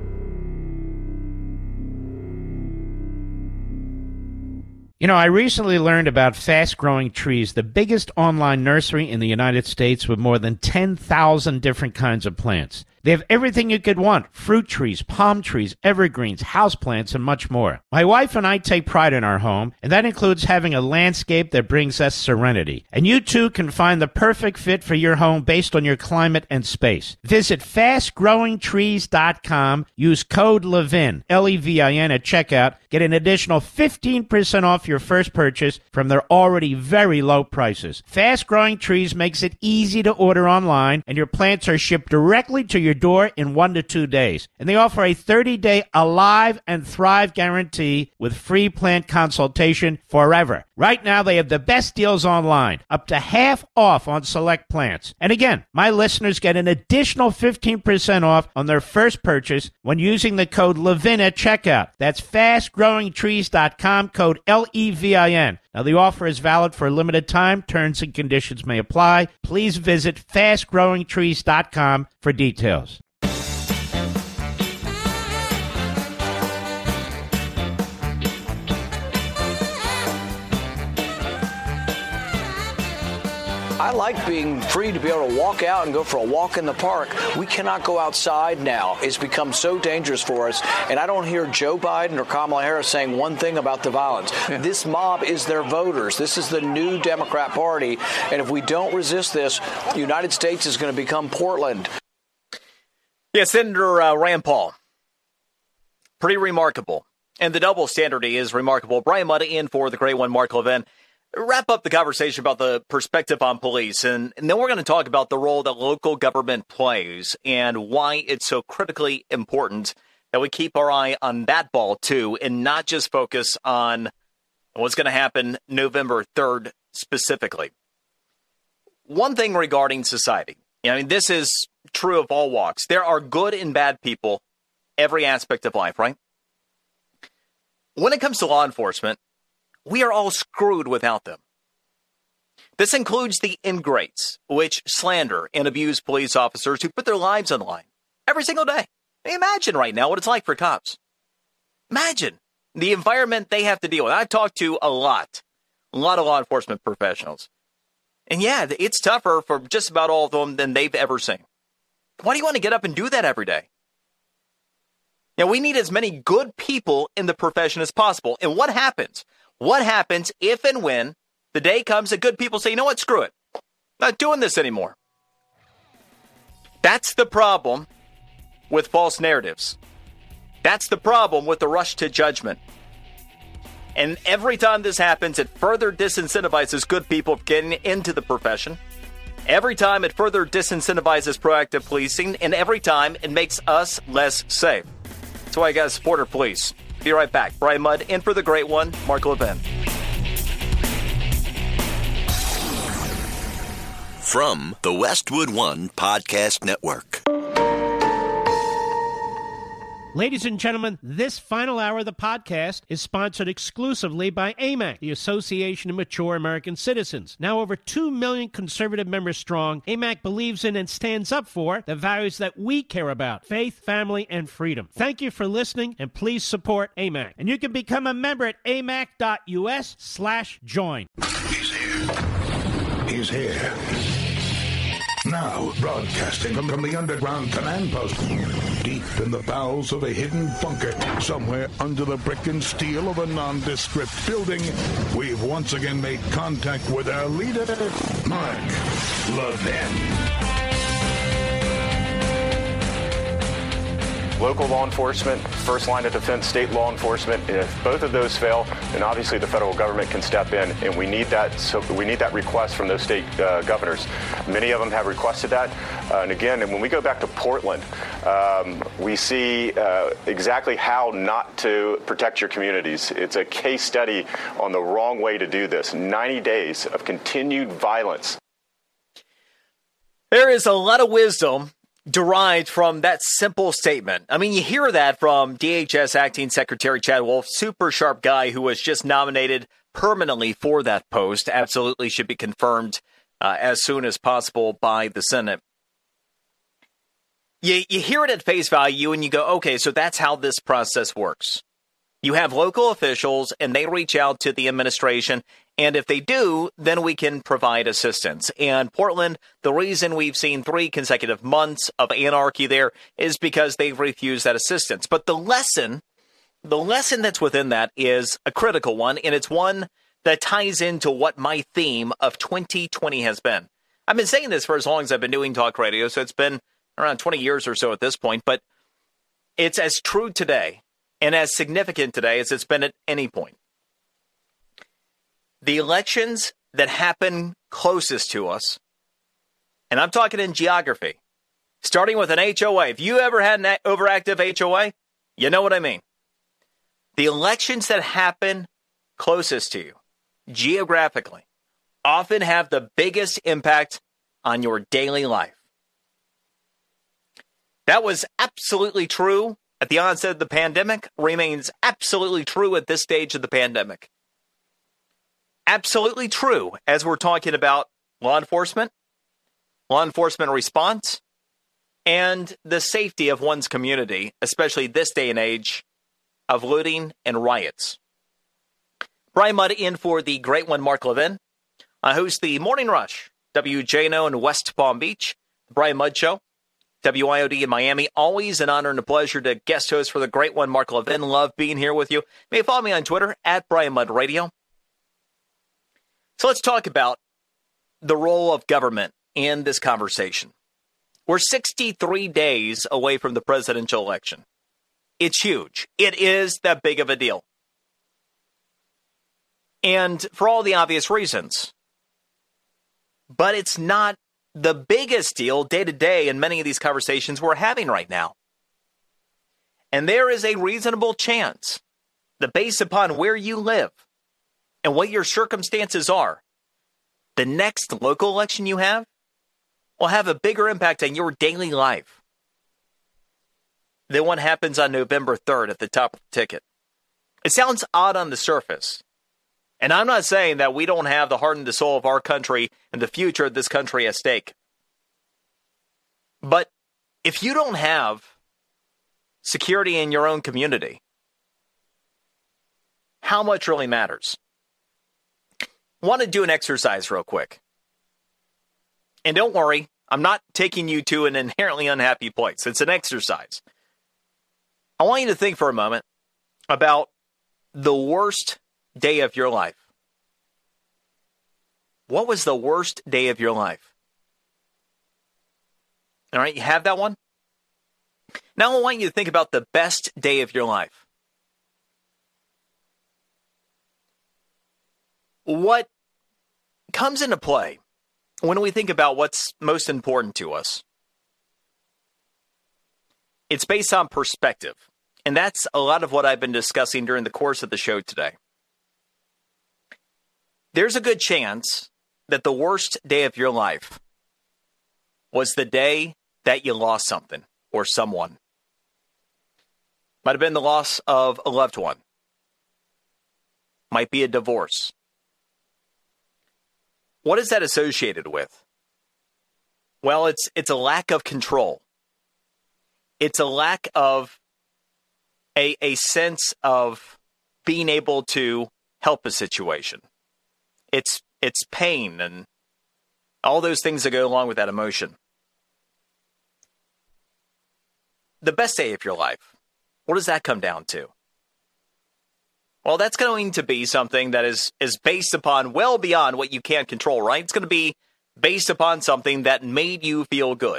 You know, I recently learned about Fast Growing Trees, the biggest online nursery in the United States with more than ten thousand different kinds of plants. They have everything you could want: fruit trees, palm trees, evergreens, houseplants, and much more. My wife and I take pride in our home, and that includes having a landscape that brings us serenity. And you too can find the perfect fit for your home based on your climate and space. Visit fast growing trees dot com, use code LEVIN, L E V I N, at checkout, get an additional fifteen percent off your first purchase from their already very low prices. Fast Growing Trees makes it easy to order online, and your plants are shipped directly to your door in one to two days. And they offer a thirty-day Alive and Thrive guarantee with free plant consultation forever. Right now, they have the best deals online, up to half off on select plants. And again, my listeners get an additional fifteen percent off on their first purchase when using the code LEVIN at checkout. That's fast growing trees dot com, code L E V I N. Now, the offer is valid for a limited time. Terms and conditions may apply. Please visit fast growing trees dot com for details. I like being free to be able to walk out and go for a walk in the park. We cannot go outside now. It's become so dangerous for us. And I don't hear Joe Biden or Kamala Harris saying one thing about the violence. Yeah. This mob is their voters. This is the new Democrat Party. And if we don't resist this, the United States is going to become Portland. Yeah, Senator uh, Rand Paul. Pretty remarkable. And the double standard is remarkable. Brian Mudd in for the great one, Mark Levin. Wrap up the conversation about the perspective on police, and, and then we're going to talk about the role that local government plays and why it's so critically important that we keep our eye on that ball, too, and not just focus on what's going to happen November third specifically. One thing regarding society, I mean, this is true of all walks. There are good and bad people every aspect of life, right? When it comes to law enforcement, we are all screwed without them. This includes the ingrates, which slander and abuse police officers who put their lives on the line every single day. Imagine right now what it's like for cops. Imagine the environment they have to deal with. I talked to a lot, a lot of law enforcement professionals. And yeah, it's tougher for just about all of them than they've ever seen. Why do you want to get up and do that every day? Now, we need as many good people in the profession as possible. And what happens? What happens if and when the day comes that good people say, you know what, screw it. Not doing this anymore. That's the problem with false narratives. That's the problem with the rush to judgment. And every time this happens, it further disincentivizes good people from getting into the profession. Every time it further disincentivizes proactive policing. And every time it makes us less safe. That's why I got to support our police. Be right back. Brian Mudd in for the great one, Mark Levin. From the Westwood One Podcast Network. Ladies and gentlemen, this final hour of the podcast is sponsored exclusively by A M A C, the Association of Mature American Citizens. Now over two million conservative members strong, A M A C believes in and stands up for the values that we care about: faith, family, and freedom. Thank you for listening, and please support A M A C. And you can become a member at amac.us slash join. He's here. He's here. Now, broadcasting from, from the underground command post, deep in the bowels of a hidden bunker, somewhere under the brick and steel of a nondescript building, we've once again made contact with our leader, Mark Levin. Local law enforcement, first line of defense, state law enforcement. If both of those fail, then obviously the federal government can step in, and we need that. So we need that request from those state uh, governors. Many of them have requested that. Uh, and again, and when we go back to Portland, um, we see uh, exactly how not to protect your communities. It's a case study on the wrong way to do this. ninety days of continued violence. There is a lot of wisdom derived from that simple statement. I mean, you hear that from D H S Acting Secretary Chad Wolf, super sharp guy who was just nominated permanently for that post. Absolutely should be confirmed uh, as soon as possible by the Senate. You, you hear it at face value and you go, okay, so that's how this process works. You have local officials and they reach out to the administration, and if they do, then we can provide assistance. And Portland, the reason we've seen three consecutive months of anarchy there is because they've refused that assistance. But the lesson, the lesson that's within that is a critical one, and it's one that ties into what my theme of twenty twenty has been. I've been saying this for as long as I've been doing talk radio, so it's been around twenty years or so at this point, but it's as true today and as significant today as it's been at any point. The elections that happen closest to us, and I'm talking in geography, starting with an H O A. If you ever had an overactive H O A, you know what I mean. The elections that happen closest to you, geographically, often have the biggest impact on your daily life. That was absolutely true at the onset of the pandemic, remains absolutely true at this stage of the pandemic. Absolutely true as we're talking about law enforcement, law enforcement response, and the safety of one's community, especially this day and age of looting and riots. Brian Mudd in for the great one, Mark Levin. I host the Morning Rush, W J N O in West Palm Beach, the Brian Mudd Show, W I O D in Miami. Always an honor and a pleasure to guest host for the great one, Mark Levin. Love being here with you. You may follow me on Twitter at Brian Mudd Radio. So let's talk about the role of government in this conversation. We're sixty-three days away from the presidential election. It's huge. It is that big of a deal. And for all the obvious reasons. But it's not the biggest deal day to day in many of these conversations we're having right now. And there is a reasonable chance that based upon where you live and what your circumstances are, the next local election you have will have a bigger impact on your daily life than what happens on November third at the top of the ticket. It sounds odd on the surface. And I'm not saying that we don't have the heart and the soul of our country and the future of this country at stake. But if you don't have security in your own community, how much really matters? I want to do an exercise real quick. And don't worry, I'm not taking you to an inherently unhappy place. It's an exercise. I want you to think for a moment about the worst day of your life. What was the worst day of your life? All right, you have that one? Now I want you to think about the best day of your life. What comes into play when we think about what's most important to us? It's based on perspective. And that's a lot of what I've been discussing during the course of the show today. There's a good chance that the worst day of your life was the day that you lost something or someone. Might have been the loss of a loved one. Might be a divorce. What is that associated with? Well, it's it's a lack of control. It's a lack of a, a sense of being able to help a situation. It's it's pain and all those things that go along with that emotion. The best day of your life, what does that come down to? Well, that's going to be something that is, is based upon well beyond what you can't control, right? It's going to be based upon something that made you feel good.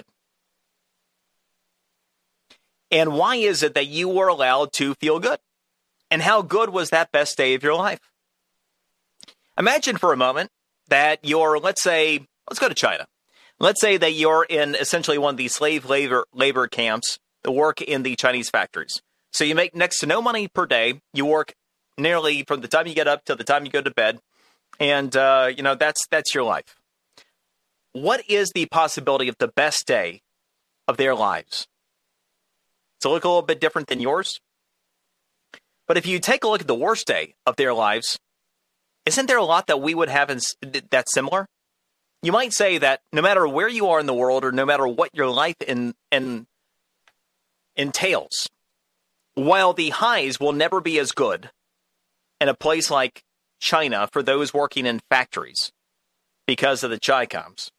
And why is it that you were allowed to feel good? And how good was that best day of your life? Imagine for a moment that you're, let's say, let's go to China. Let's say that you're in essentially one of these slave labor, labor camps that work in the Chinese factories. So you make next to no money per day. You work nearly from the time you get up to the time you go to bed. And, uh, you know, that's that's your life. What is the possibility of the best day of their lives? Does it look a little bit different than yours? But if you take a look at the worst day of their lives, isn't there a lot that we would have in, that's similar? You might say that no matter where you are in the world or no matter what your life in, in, entails, while the highs will never be as good in a place like China for those working in factories because of the Chi-Coms,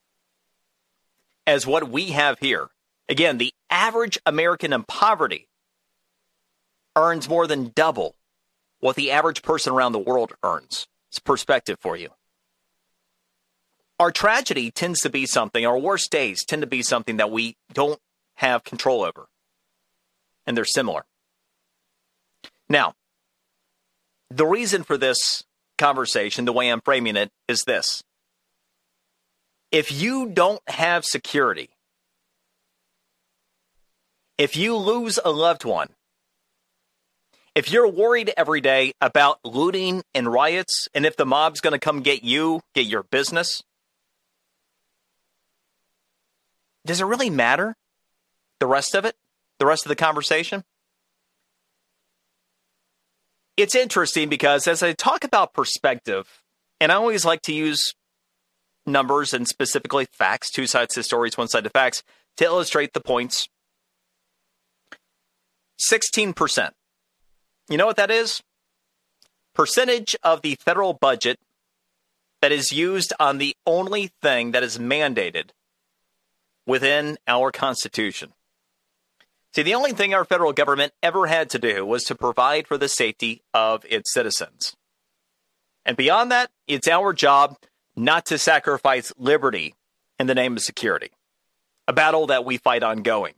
as what we have here. Again, the average American in poverty earns more than double what the average person around the world earns. It's perspective for you. Our tragedy tends to be something, our worst days tend to be something that we don't have control over. And they're similar. Now, the reason for this conversation, the way I'm framing it, is this. If you don't have security, if you lose a loved one, if you're worried every day about looting and riots, and if the mob's going to come get you, get your business, does it really matter? The rest of it? The rest of the conversation? It's interesting because as I talk about perspective, and I always like to use numbers and specifically facts, two sides to stories, one side to facts, to illustrate the points. sixteen percent. You know what that is? Percentage of the federal budget that is used on the only thing that is mandated within our Constitution. See, the only thing our federal government ever had to do was to provide for the safety of its citizens. And beyond that, it's our job not to sacrifice liberty in the name of security, a battle that we fight ongoing.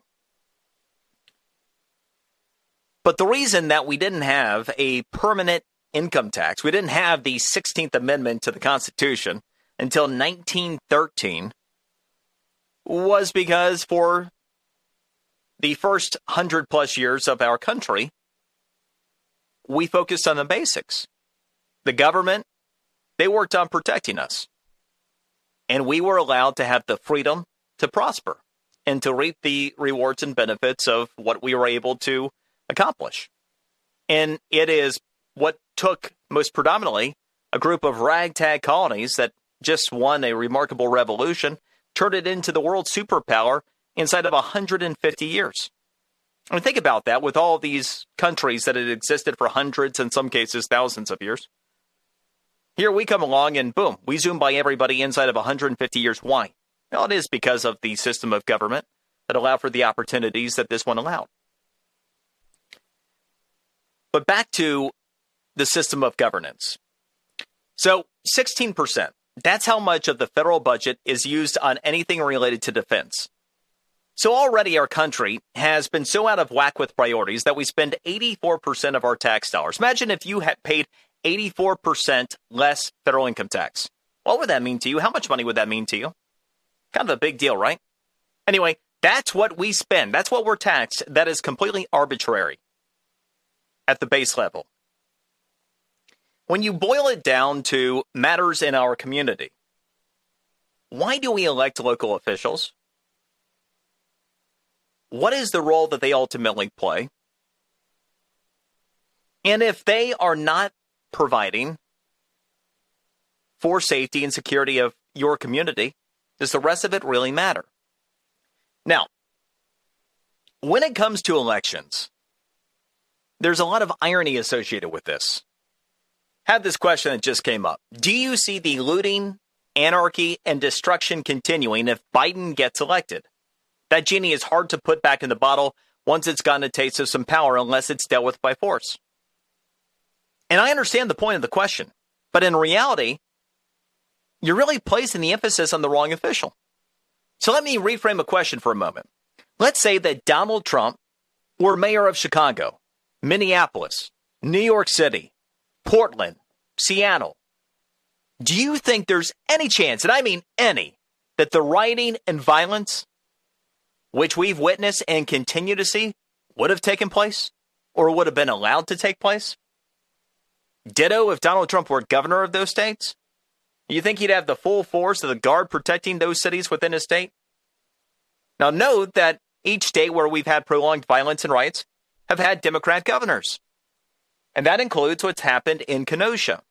But the reason that we didn't have a permanent income tax, we didn't have the sixteenth Amendment to the Constitution until nineteen thirteen, was because for the first hundred plus years of our country, we focused on the basics. The government, they worked on protecting us. And we were allowed to have the freedom to prosper and to reap the rewards and benefits of what we were able to accomplish. And it is what took most predominantly a group of ragtag colonies that just won a remarkable revolution, turned it into the world superpower inside of one hundred fifty years. I mean, think about that with all these countries that had existed for hundreds, in some cases thousands of years. Here we come along and boom, we zoom by everybody inside of one hundred fifty years. Why? Well, it is because of the system of government that allowed for the opportunities that this one allowed. But back to the system of governance. So sixteen percent, that's how much of the federal budget is used on anything related to defense. So already our country has been so out of whack with priorities that we spend eighty-four percent of our tax dollars. Imagine if you had paid eighty-four percent less federal income tax. What would that mean to you? How much money would that mean to you? Kind of a big deal, right? Anyway, that's what we spend. That's what we're taxed. That is completely arbitrary at the base level. When you boil it down to matters in our community, why do we elect local officials? what is the role that they ultimately play? And if they are not providing for safety and security of your community, does the rest of it really matter? Now, when it comes to elections, there's a lot of irony associated with this. Had this question that just came up. Do you see the looting, anarchy, and destruction continuing if Biden gets elected? That genie is hard to put back in the bottle once it's gotten a taste of some power unless it's dealt with by force. And I understand the point of the question, but in reality, you're really placing the emphasis on the wrong official. So let me reframe a question for a moment. Let's say that Donald Trump were mayor of Chicago, Minneapolis, New York City, Portland, Seattle. Do you think there's any chance, and I mean any, that the rioting and violence, which we've witnessed and continue to see, would have taken place or would have been allowed to take place? Ditto if Donald Trump were governor of those states? You think he'd have the full force of the guard protecting those cities within his state? Now note that each state where we've had prolonged violence and riots have had Democrat governors. And that includes what's happened in Kenosha.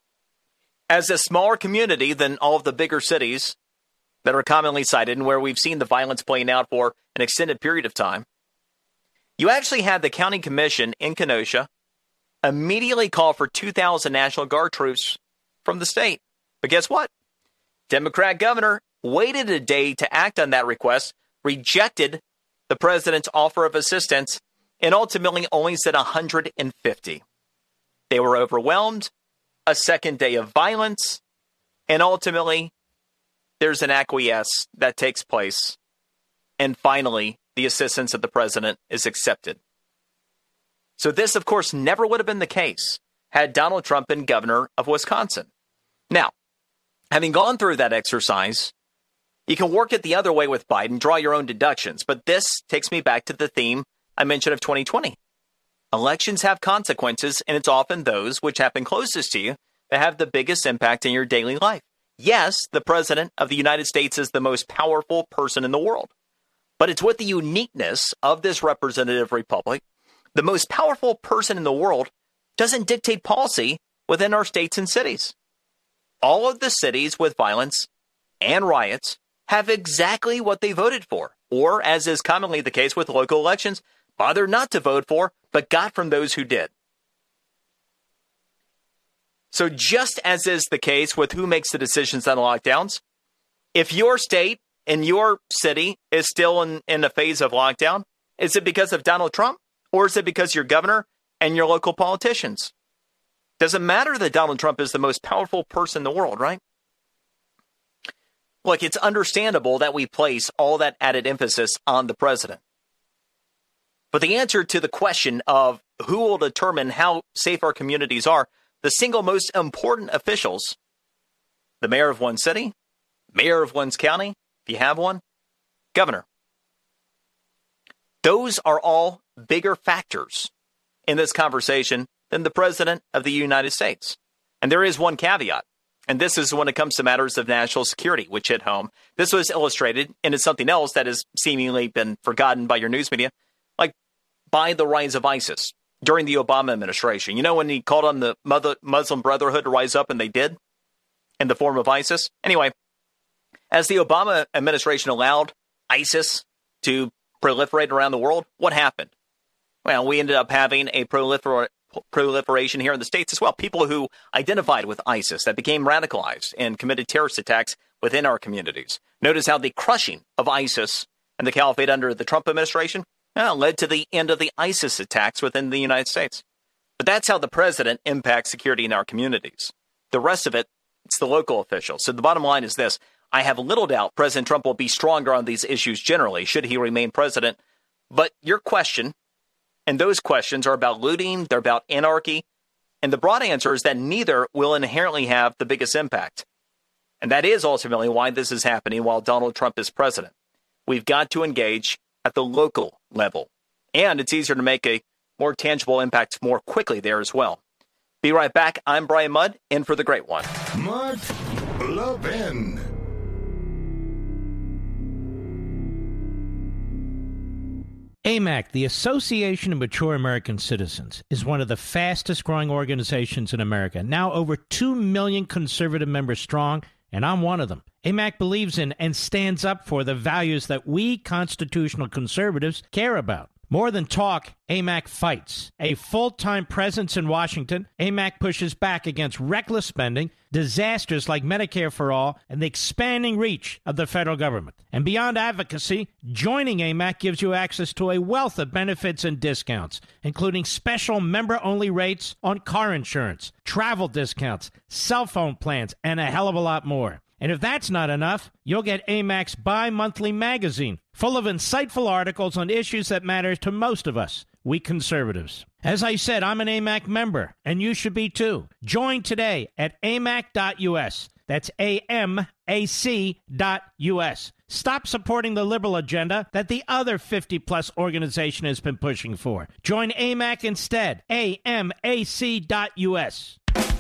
As a smaller community than all of the bigger cities that are commonly cited and where we've seen the violence playing out for an extended period of time, you actually had the county commission in Kenosha immediately call for two thousand National Guard troops from the state. But guess what? Democrat governor waited a day to act on that request, rejected the president's offer of assistance, and ultimately only said one hundred fifty. They were overwhelmed, a second day of violence, and ultimately there's an acquiesce that takes place. And finally, the assistance of the president is accepted. So this, of course, never would have been the case had Donald Trump been governor of Wisconsin. Now, having gone through that exercise, you can work it the other way with Biden, draw your own deductions. But this takes me back to the theme I mentioned of twenty twenty. Elections have consequences, and it's often those which happen closest to you that have the biggest impact in your daily life. Yes, the president of the United States is the most powerful person in the world. But it's with the uniqueness of this representative republic. The most powerful person in the world doesn't dictate policy within our states and cities. All of the cities with violence and riots have exactly what they voted for, or, as is commonly the case with local elections, bothered not to vote for, but got from those who did. So just as is the case with who makes the decisions on lockdowns, if your state and your city is still in, in a phase of lockdown, is it because of Donald Trump? Or is it because your governor and your local politicians? Doesn't matter that Donald Trump is the most powerful person in the world, right? Look, it's understandable that we place all that added emphasis on the president. But the answer to the question of who will determine how safe our communities are, the single most important officials, the mayor of one city, mayor of one's county, if you have one, governor. Those are all bigger factors in this conversation than the president of the United States. And there is one caveat, and this is when it comes to matters of national security, which hit home. This was illustrated, and it's something else that has seemingly been forgotten by your news media, like by the rise of ISIS during the Obama administration. You know, when he called on the Muslim Brotherhood to rise up, and they did, in the form of ISIS? Anyway, as the Obama administration allowed ISIS to proliferate around the world, what happened? Well, we ended up having a prolifer- proliferation here in the States as well. People who identified with ISIS that became radicalized and committed terrorist attacks within our communities. Notice how the crushing of ISIS and the caliphate under the Trump administration well, led to the end of the ISIS attacks within the United States. But that's how the president impacts security in our communities. The rest of it, it's the local officials. So the bottom line is this. I have little doubt President Trump will be stronger on these issues generally, should he remain president. But your question, and those questions are about looting, they're about anarchy, and the broad answer is that neither will inherently have the biggest impact. And that is ultimately why this is happening while Donald Trump is president. We've got to engage at the local level. And it's easier to make a more tangible impact more quickly there as well. Be right back. I'm Brian Mudd, in for the great one. Mark Levin. A M A C, the Association of Mature American Citizens, is one of the fastest-growing organizations in America, now over two million conservative members strong, and I'm one of them. A M A C believes in and stands up for the values that we constitutional conservatives care about. More than talk, A M A C fights. A full-time presence in Washington, A M A C pushes back against reckless spending, disasters like Medicare for All, and the expanding reach of the federal government. And beyond advocacy, joining A M A C gives you access to a wealth of benefits and discounts, including special member-only rates on car insurance, travel discounts, cell phone plans, and a hell of a lot more. And if that's not enough, you'll get A M A C's bi-monthly magazine, full of insightful articles on issues that matter to most of us, we conservatives. As I said, I'm an A M A C member, and you should be too. Join today at A M A C dot U S. That's A M A C dot U S. Stop supporting the liberal agenda that the other fifty-plus organization has been pushing for. Join A M A C instead. A M A C dot U S.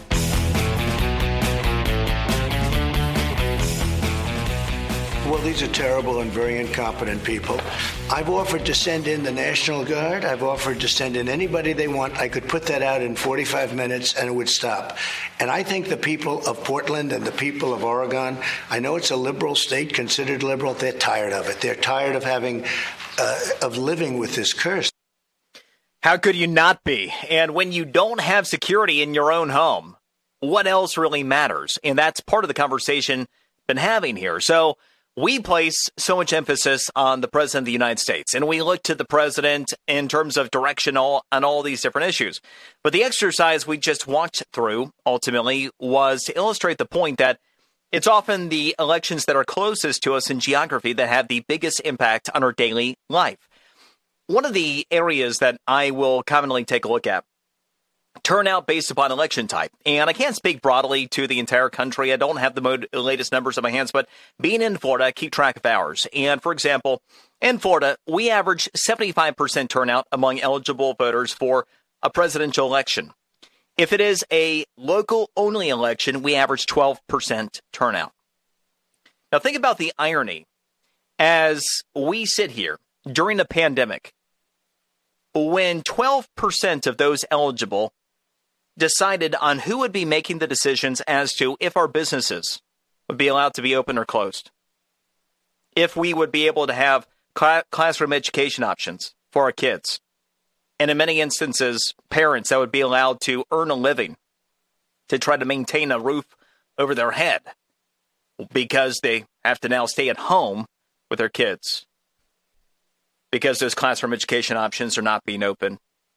Well, these are terrible and very incompetent people. I've offered to send in the National Guard. I've offered to send in anybody they want. I could put that out in forty-five minutes and it would stop. And I think the people of Portland and the people of Oregon, I know it's a liberal state, considered liberal, they're tired of it. They're tired of having, uh, of living with this curse. How could you not be? And when you don't have security in your own home, what else really matters? And that's part of the conversation we've been having here. So we place so much emphasis on the president of the United States, and we look to the president in terms of direction all, on all these different issues. But the exercise we just walked through, ultimately, was to illustrate the point that it's often the elections that are closest to us in geography that have the biggest impact on our daily life. One of the areas that I will commonly take a look at, turnout based upon election type. And I can't speak broadly to the entire country. I don't have the mo- latest numbers in my hands, but being in Florida, I keep track of ours. And for example, in Florida, we average seventy-five percent turnout among eligible voters for a presidential election. If it is a local-only election, we average twelve percent turnout. Now think about the irony. As we sit here during the pandemic, when twelve percent of those eligible decided on who would be making the decisions as to if our businesses would be allowed to be open or closed, if we would be able to have cl- classroom education options for our kids, and in many instances, parents that would be allowed to earn a living to try to maintain a roof over their head because they have to now stay at home with their kids because those classroom education options are not being open.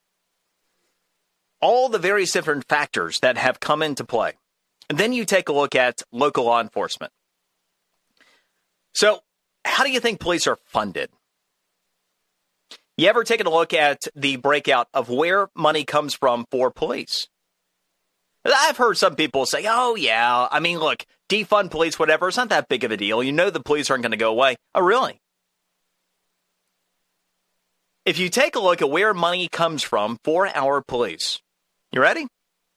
All the various different factors that have come into play. And then you take a look at local law enforcement. So how do you think police are funded? You ever taken a look at the breakout of where money comes from for police? I've heard some people say, oh, yeah, I mean, look, defund police, whatever, it's not that big of a deal. You know the police aren't going to go away. Oh, really? If you take a look at where money comes from for our police, you ready?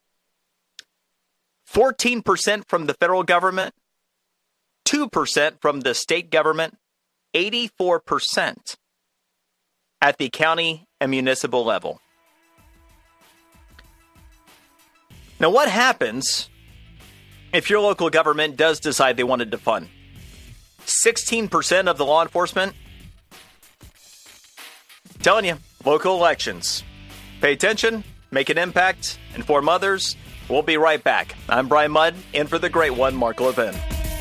fourteen percent from the federal government, two percent from the state government, eighty-four percent at the county and municipal level. Now, what happens if your local government does decide they wanted to fund? sixteen percent of the law enforcement? Telling you, local elections. Pay attention, make an impact, inform others. We'll be right back. I'm Brian Mudd, in for the great one, Mark Levin.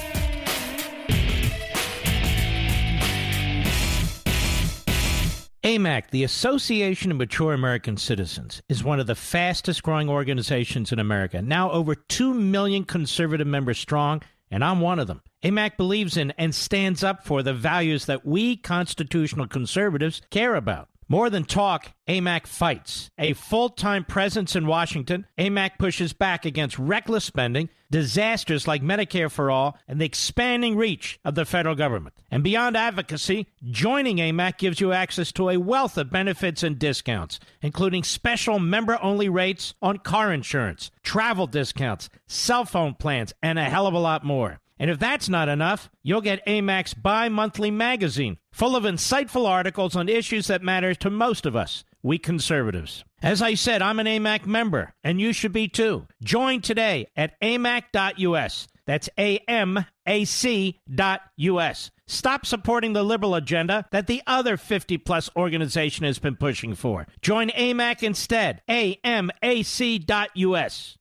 A M A C, the Association of Mature American Citizens, is one of the fastest-growing organizations in America, now over two million conservative members strong, and I'm one of them. A M A C believes in and stands up for the values that we constitutional conservatives care about. More than talk, A M A C fights. A full-time presence in Washington, A M A C pushes back against reckless spending, disasters like Medicare for All, and the expanding reach of the federal government. And beyond advocacy, joining A M A C gives you access to a wealth of benefits and discounts, including special member-only rates on car insurance, travel discounts, cell phone plans, and a hell of a lot more. And if that's not enough, you'll get A M A C's bi-monthly magazine, full of insightful articles on issues that matter to most of us, we conservatives. As I said, I'm an A M A C member, and you should be too. Join today at A M A C dot U S. That's A M A C dot U S. Stop supporting the liberal agenda that the other fifty-plus organization has been pushing for. Join A M A C instead. A M A C dot U S.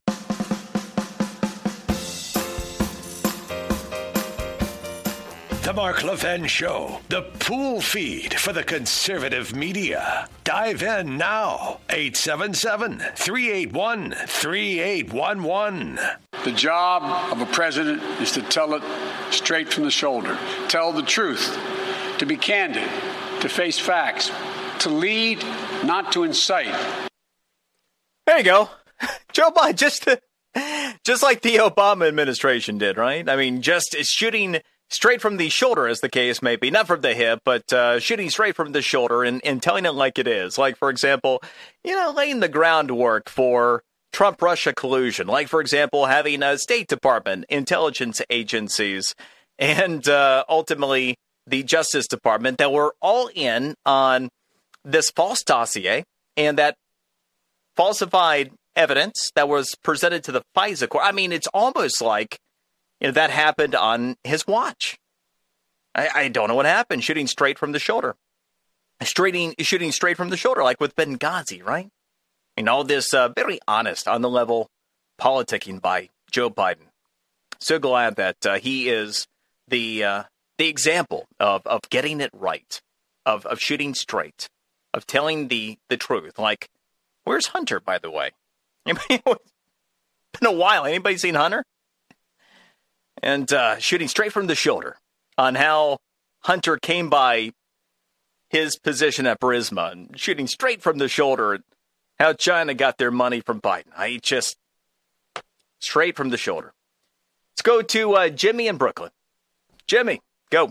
The Mark Levin Show, the pool feed for the conservative media. Dive in now. eight seven seven, three eight one, three eight one one. The job of a president is to tell it straight from the shoulder, tell the truth, to be candid, to face facts, to lead, not to incite. There you go. Joe Biden, just, to, just like the Obama administration did, right? I mean, just shooting straight from the shoulder, as the case may be. Not from the hip, but uh, shooting straight from the shoulder and, and telling it like it is. Like, for example, you know, laying the groundwork for Trump-Russia collusion. Like, for example, having a State Department, intelligence agencies, and uh, ultimately the Justice Department that were all in on this false dossier and that falsified evidence that was presented to the FISA court. I mean, it's almost like, you know, that happened on his watch. I, I don't know what happened. Shooting straight from the shoulder. Straighting, shooting straight from the shoulder, like with Benghazi, right? And all this uh, very honest, on the level politicking by Joe Biden. So glad that uh, he is the uh, the example of, of getting it right, of, of shooting straight, of telling the, the truth. Like, where's Hunter, by the way? It's been a while. Anybody seen Hunter? And uh, shooting straight from the shoulder on how Hunter came by his position at Burisma, and shooting straight from the shoulder at how China got their money from Biden. I just, straight from the shoulder. Let's go to uh, Jimmy in Brooklyn. Jimmy, go.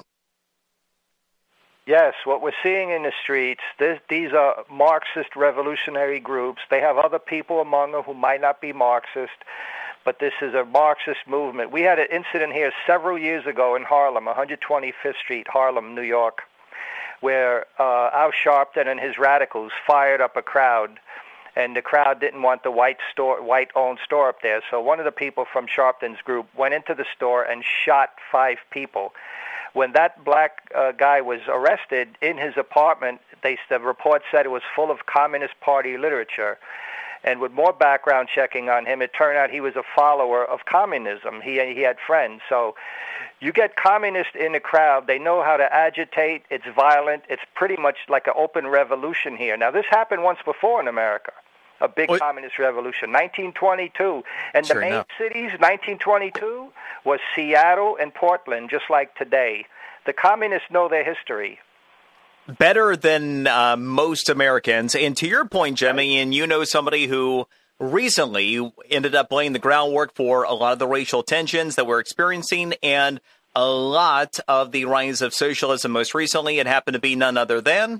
Yes, what we're seeing in the streets, this, these are Marxist revolutionary groups. They have other people among them who might not be Marxist, but this is a Marxist movement. We had an incident here several years ago in Harlem, one twenty-fifth Street, Harlem, New York, where uh, Al Sharpton and his radicals fired up a crowd, and the crowd didn't want the white store, white-owned store up there. So one of the people from Sharpton's group went into the store and shot five people. When that black uh, guy was arrested in his apartment, they, the report said it was full of Communist Party literature. And with more background checking on him, it turned out he was a follower of communism. He he had friends. So you get communists in the crowd. They know how to agitate. It's violent. It's pretty much like an open revolution here. Now, this happened once before in America, a big what? communist revolution, nineteen twenty-two. And sure the main enough. cities, nineteen twenty-two, was Seattle and Portland, just like today. The communists know their history. Better than uh, most Americans. And to your point, Jimmy, and you know somebody who recently ended up laying the groundwork for a lot of the racial tensions that we're experiencing and a lot of the rise of socialism most recently. It happened to be none other than...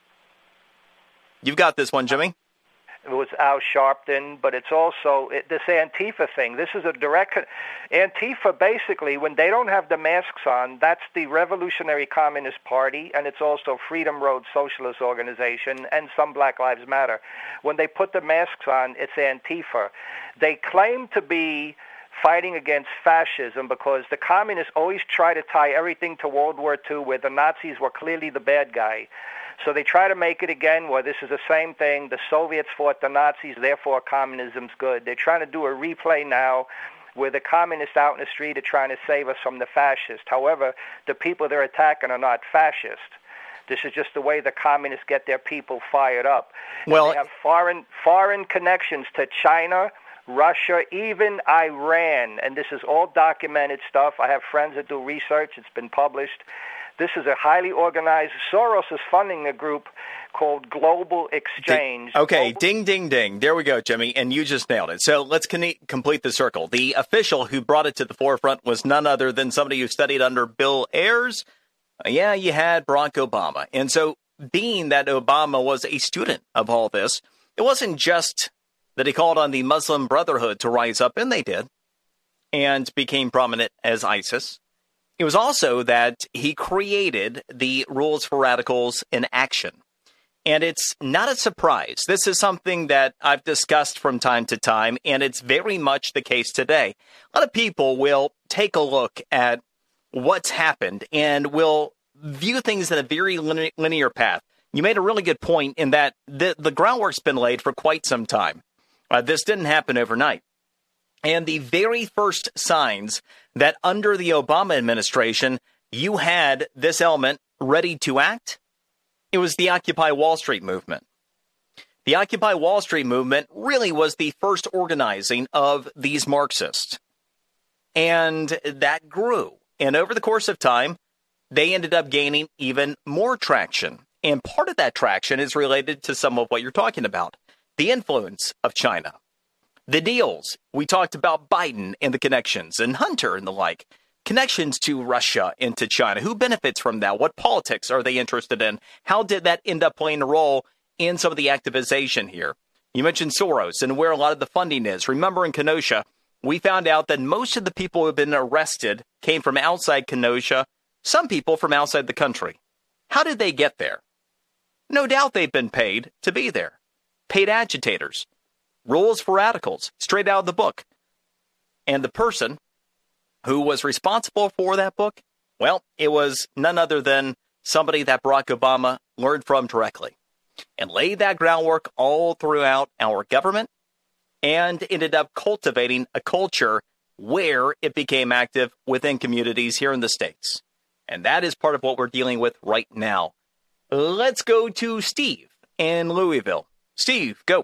You've got this one, Jimmy. It was Al Sharpton, but it's also it, this Antifa thing. This is a direct... Antifa, basically, when they don't have the masks on, that's the Revolutionary Communist Party, and it's also Freedom Road Socialist Organization, and some Black Lives Matter. When they put the masks on, it's Antifa. They claim to be fighting against fascism because the communists always try to tie everything to World War Two, where the Nazis were clearly the bad guy. So they try to make it again where this is the same thing. The Soviets fought the Nazis, therefore communism's good. They're trying to do a replay now where the communists out in the street are trying to save us from the fascists. However, the people they're attacking are not fascist. This is just the way the communists get their people fired up. Well, and they have foreign foreign connections to China, Russia, even Iran. And this is all documented stuff. I have friends that do research. It's been published. This is a highly organized... Soros is funding a group called Global Exchange. Ding, okay, Global- ding, ding, ding. There we go, Jimmy, and you just nailed it. So let's con- complete the circle. The official who brought it to the forefront was none other than somebody who studied under Bill Ayers. Uh, yeah, you had Barack Obama. And so being that Obama was a student of all this, it wasn't just that he called on the Muslim Brotherhood to rise up, and they did. and became prominent as ISIS. It was also that he created the Rules for Radicals in Action. And it's not a surprise. This is something that I've discussed from time to time, and it's very much the case today. A lot of people will take a look at what's happened and will view things in a very linear path. You made a really good point in that the, the groundwork's been laid for quite some time. Uh, this didn't happen overnight. And the very first signs that under the Obama administration, you had this element ready to act, it was the Occupy Wall Street movement. The Occupy Wall Street movement really was the first organizing of these Marxists. And that grew. And over the course of time, they ended up gaining even more traction. And part of that traction is related to some of what you're talking about. The influence of China. The deals. We talked about Biden and the connections, and Hunter and the like. Connections to Russia and to China. Who benefits from that? What politics are they interested in? How did that end up playing a role in some of the activization here? You mentioned Soros and where a lot of the funding is. Remember in Kenosha, we found out that most of the people who have been arrested came from outside Kenosha, some people from outside the country. How did they get there? No doubt they've been paid to be there. Paid agitators. Rules for Radicals, straight out of the book. And the person who was responsible for that book, well, it was none other than somebody that Barack Obama learned from directly and laid that groundwork all throughout our government and ended up cultivating a culture where it became active within communities here in the States. And that is part of what we're dealing with right now. Let's go to Steve in Louisville. Steve, go.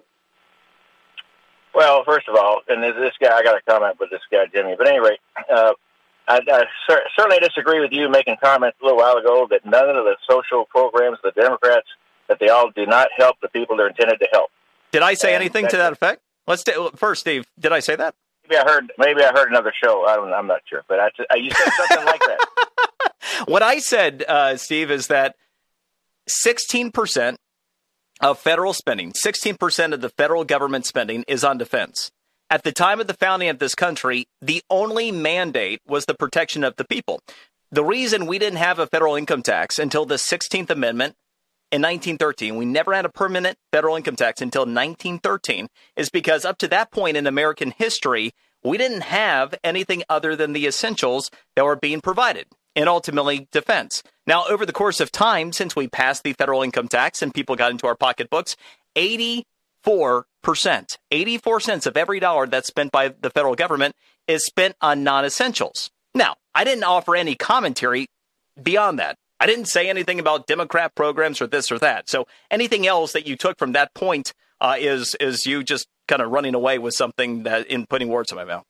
Well, first of all, and this guy, I got a comment with this guy, Jimmy. But at any rate, uh, I, I cer- certainly disagree with you making comments a little while ago that none of the social programs of the Democrats, that they all do not help the people they're intended to help. Did I say and anything to that effect? Let's t- first, Steve. Did I say that? Maybe I heard. Maybe I heard another show. I don't. I'm not sure. But I, you said something like that. What I said, uh, Steve, is that sixteen percent of federal spending, sixteen percent of the federal government spending is on defense. At the time of the founding of this country, the only mandate was the protection of the people. The reason we didn't have a federal income tax until the sixteenth Amendment in nineteen thirteen, we never had a permanent federal income tax until nineteen thirteen, is because up to that point in American history, we didn't have anything other than the essentials that were being provided, and ultimately defense. Now, over the course of time, since we passed the federal income tax and people got into our pocketbooks, eighty-four percent, eighty-four cents of every dollar that's spent by the federal government is spent on non-essentials. Now, I didn't offer any commentary beyond that. I didn't say anything about Democrat programs or this or that. So anything else that you took from that point uh, is is you just kind of running away with something that in putting words in my mouth.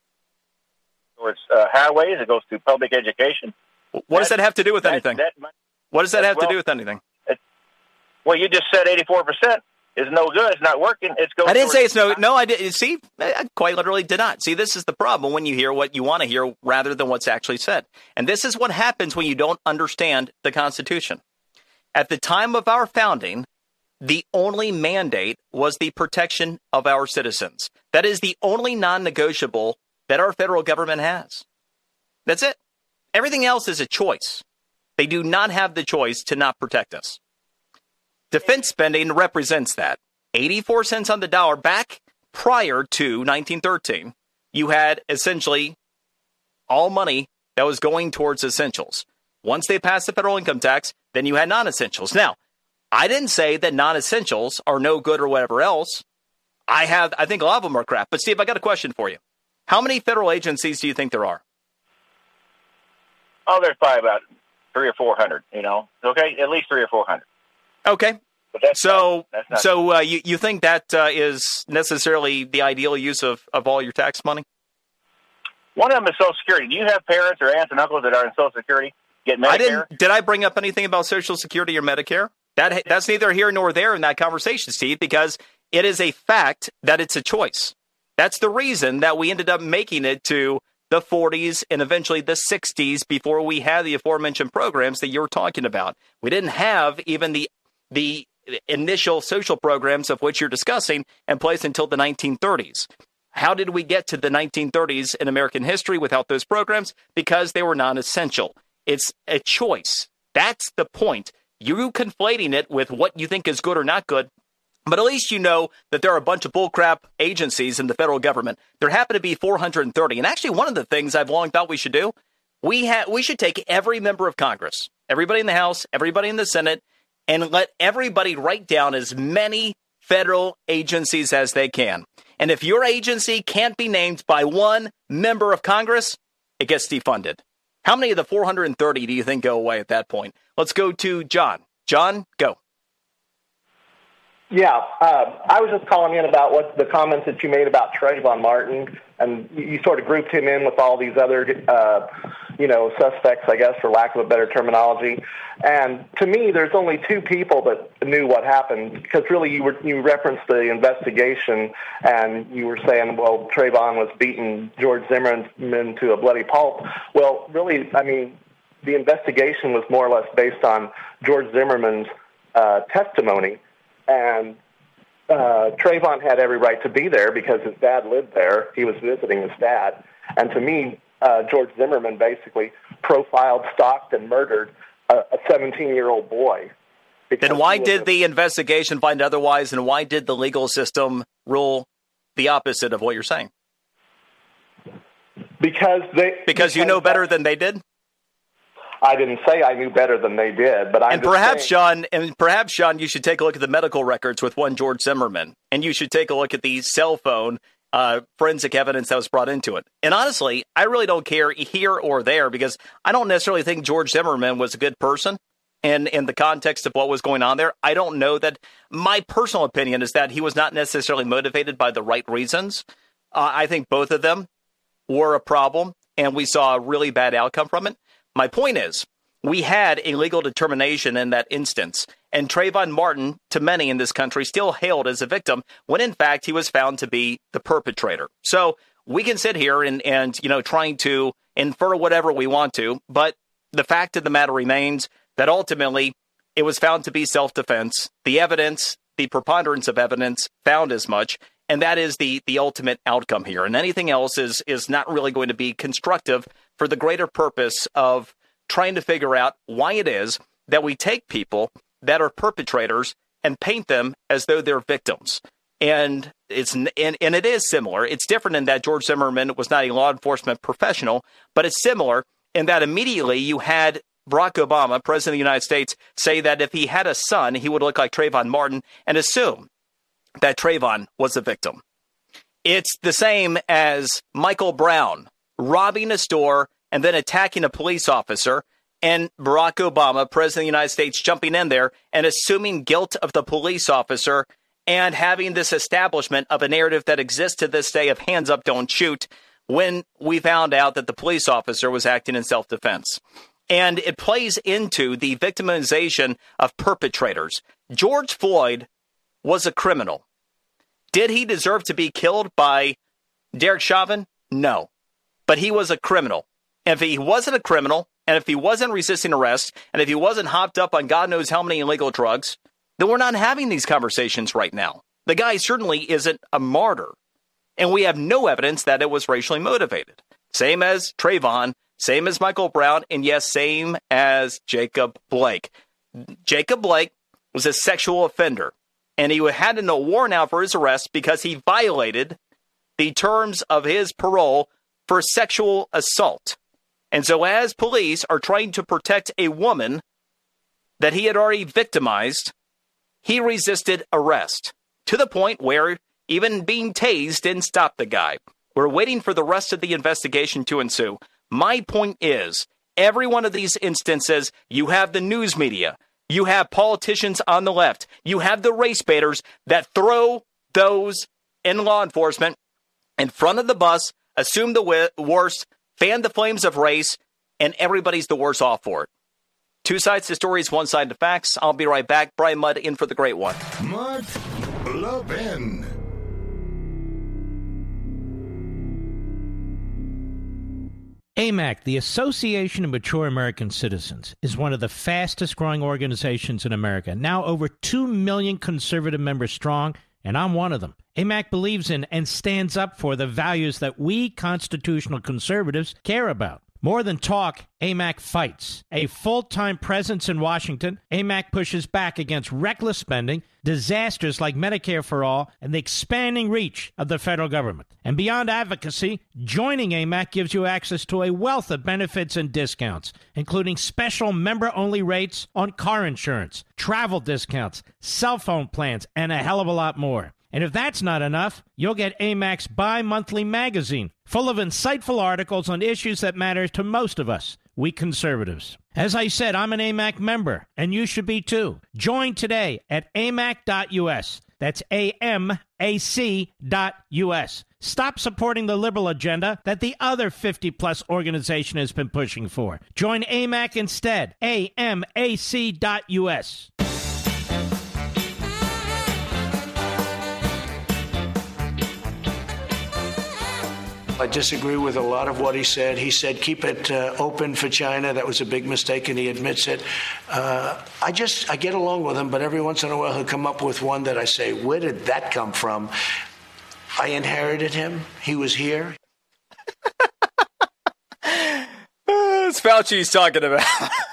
Towards uh, highways, it goes to public education. What that, does that have to do with that, anything? That, what does that have well, to do with anything? It, well, you just said eighty-four percent is no good. It's not working. It's going. I didn't say it's no. No, I didn't. See, I quite literally did not. See, this is the problem when you hear what you want to hear rather than what's actually said. And this is what happens when you don't understand the Constitution. At the time of our founding, the only mandate was the protection of our citizens. That is the only non-negotiable that our federal government has. That's it. Everything else is a choice. They do not have the choice to not protect us. Defense spending represents that. eighty-four cents on the dollar. Back prior to nineteen thirteen, you had essentially all money that was going towards essentials. Once they passed the federal income tax, then you had non-essentials. Now, I didn't say that non-essentials are no good or whatever else. I have, I think a lot of them are crap. But Steve, I got a question for you. How many federal agencies do you think there are? Oh, there's probably about three or four hundred, you know. Okay, at least three or four hundred. Okay. But that's so, not, that's not so uh, you, you think that uh, is necessarily the ideal use of, of all your tax money? One of them is Social Security. Do you have parents or aunts and uncles that are in Social Security? Get Medicare? I didn't. Did I bring up anything about Social Security or Medicare? That That's neither here nor there in that conversation, Steve, because it is a fact that it's a choice. That's the reason that we ended up making it to the forties and eventually the sixties before we had the aforementioned programs that you're talking about. We didn't have even the the initial social programs of which you're discussing in place until the nineteen thirties. How did we get to the nineteen thirties in American history without those programs? Because they were non-essential. It's a choice. That's the point. You conflating it with what you think is good or not good, but at least you know that there are a bunch of bullcrap agencies in the federal government. There happen to be four hundred thirty. And actually, one of the things I've long thought we should do, we ha- we should take every member of Congress, everybody in the House, everybody in the Senate, and let everybody write down as many federal agencies as they can. And if your agency can't be named by one member of Congress, it gets defunded. How many of the four hundred thirty do you think go away at that point? Let's go to John. John, go. Yeah, uh, I was just calling in about what the comments that you made about Trayvon Martin, and you, you sort of grouped him in with all these other, uh, you know, suspects, I guess, for lack of a better terminology. And to me, there's only two people that knew what happened, because really you were you referenced the investigation, and you were saying, well, Trayvon was beating George Zimmerman to a bloody pulp. Well, really, I mean, the investigation was more or less based on George Zimmerman's uh, testimony. And uh, Trayvon had every right to be there because his dad lived there. He was visiting his dad. And to me, uh, George Zimmerman basically profiled, stalked, and murdered a seventeen-year-old boy. Then why did the investigation find otherwise, and why did the legal system rule the opposite of what you're saying? Because they... Because, because you know better than they did? I didn't say I knew better than they did, but I'm and just perhaps, saying, Sean, and perhaps, Sean, you should take a look at the medical records with one George Zimmerman, and you should take a look at the cell phone uh, forensic evidence that was brought into it. And honestly, I really don't care here or there, because I don't necessarily think George Zimmerman was a good person. And in the context of what was going on there, I don't know that. My personal opinion is that he was not necessarily motivated by the right reasons. Uh, I think both of them were a problem, and we saw a really bad outcome from it. My point is, we had a legal determination in that instance, and Trayvon Martin, to many in this country, still hailed as a victim when, in fact, he was found to be the perpetrator. So we can sit here and, and you know, trying to infer whatever we want to, but the fact of the matter remains that ultimately it was found to be self-defense. The evidence, the preponderance of evidence found as much, and that is the the ultimate outcome here. And anything else is is not really going to be constructive for the greater purpose of trying to figure out why it is that we take people that are perpetrators and paint them as though they're victims. And it's and, and it is similar. It's different in that George Zimmerman was not a law enforcement professional, but it's similar in that immediately you had Barack Obama, President of the United States, say that if he had a son, he would look like Trayvon Martin, and assume that Trayvon was a victim. It's the same as Michael Brown robbing a store and then attacking a police officer, and Barack Obama, President of the United States, jumping in there and assuming guilt of the police officer and having this establishment of a narrative that exists to this day of hands up, don't shoot, when we found out that the police officer was acting in self-defense. And it plays into the victimization of perpetrators. George Floyd was a criminal. Did he deserve to be killed by Derek Chauvin? No. But he was a criminal. And if he wasn't a criminal, and if he wasn't resisting arrest, and if he wasn't hopped up on God knows how many illegal drugs, then we're not having these conversations right now. The guy certainly isn't a martyr. And we have no evidence that it was racially motivated. Same as Trayvon, same as Michael Brown, and yes, same as Jacob Blake. Jacob Blake was a sexual offender, and he had a warrant out for his arrest because he violated the terms of his parole for sexual assault. And so as police are trying to protect a woman that he had already victimized, he resisted arrest to the point where even being tased didn't stop the guy. We're waiting for the rest of the investigation to ensue. My point is, every one of these instances, you have the news media, you have politicians on the left, you have the race baiters that throw those in law enforcement in front of the bus, assume the worst, fan the flames of race, and everybody's the worse off for it. Two sides to stories, one side to facts. I'll be right back. Brian Mudd in for the great one. Mark Levin. A M A C, the Association of Mature American Citizens, is one of the fastest growing organizations in America. Now over two million conservative members strong and I'm one of them. A M A C believes in and stands up for the values that we constitutional conservatives care about. More than talk, A M A C fights. A full-time presence in Washington, A M A C pushes back against reckless spending, disasters like Medicare for All, and the expanding reach of the federal government. And beyond advocacy, joining A M A C gives you access to a wealth of benefits and discounts, including special member-only rates on car insurance, travel discounts, cell phone plans, and a hell of a lot more. And if that's not enough, you'll get A M A C's bi-monthly magazine, full of insightful articles on issues that matter to most of us, we conservatives. As I said, I'm an A M A C member, and you should be too. Join today at A M A C dot U S. That's A M A C dot U S. Stop supporting the liberal agenda that the other fifty-plus organization has been pushing for. Join A M A C instead. A M A C dot U S. I disagree with a lot of what he said. He said keep it uh, open for China. That was a big mistake, and he admits it. Uh, I just, I get along with him, but every once in a while he'll come up with one that I say, where did that come from? I inherited him. He was here. It's Fauci he's talking about.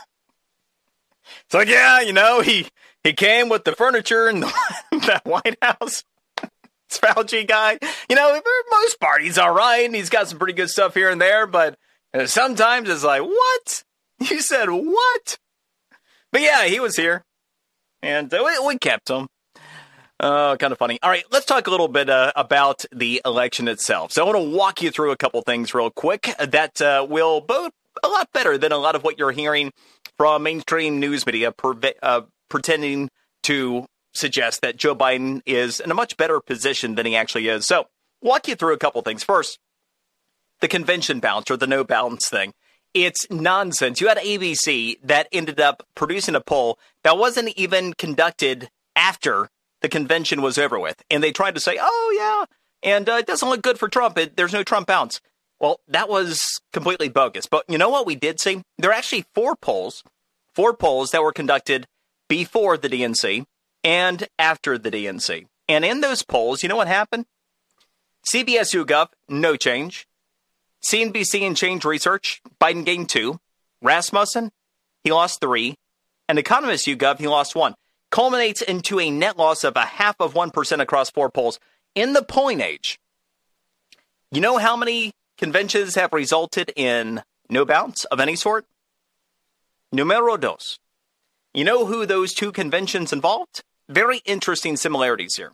It's like, yeah, you know, he, he came with the furniture in the, that White House. It's Fauci guy. You know, for most part, he's all right, and he's got some pretty good stuff here and there, but sometimes it's like, what? You said what? But yeah, he was here, and uh, we, we kept him. Oh, uh, kind of funny. All right, let's talk a little bit uh, about the election itself. So I want to walk you through a couple things real quick that uh, will bode a lot better than a lot of what you're hearing from mainstream news media per- uh, pretending to suggest that Joe Biden is in a much better position than he actually is. So, walk you through a couple things. First, the convention bounce or the no bounce thing. It's nonsense. You had A B C that ended up producing a poll that wasn't even conducted after the convention was over with. And they tried to say, oh, yeah, and uh, it doesn't look good for Trump. It, there's no Trump bounce. Well, that was completely bogus. But you know what we did see? There are actually four polls, four polls that were conducted before the D N C and after the D N C. And in those polls, you know what happened? C B S YouGov, no change. C N B C and Change Research, Biden gained two. Rasmussen, he lost three. And Economist YouGov, he lost one. Culminates into a net loss of a half of one percent across four polls. In the polling age, you know how many conventions have resulted in no bounce of any sort? Numero dos. You know who those two conventions involved? Very interesting similarities here.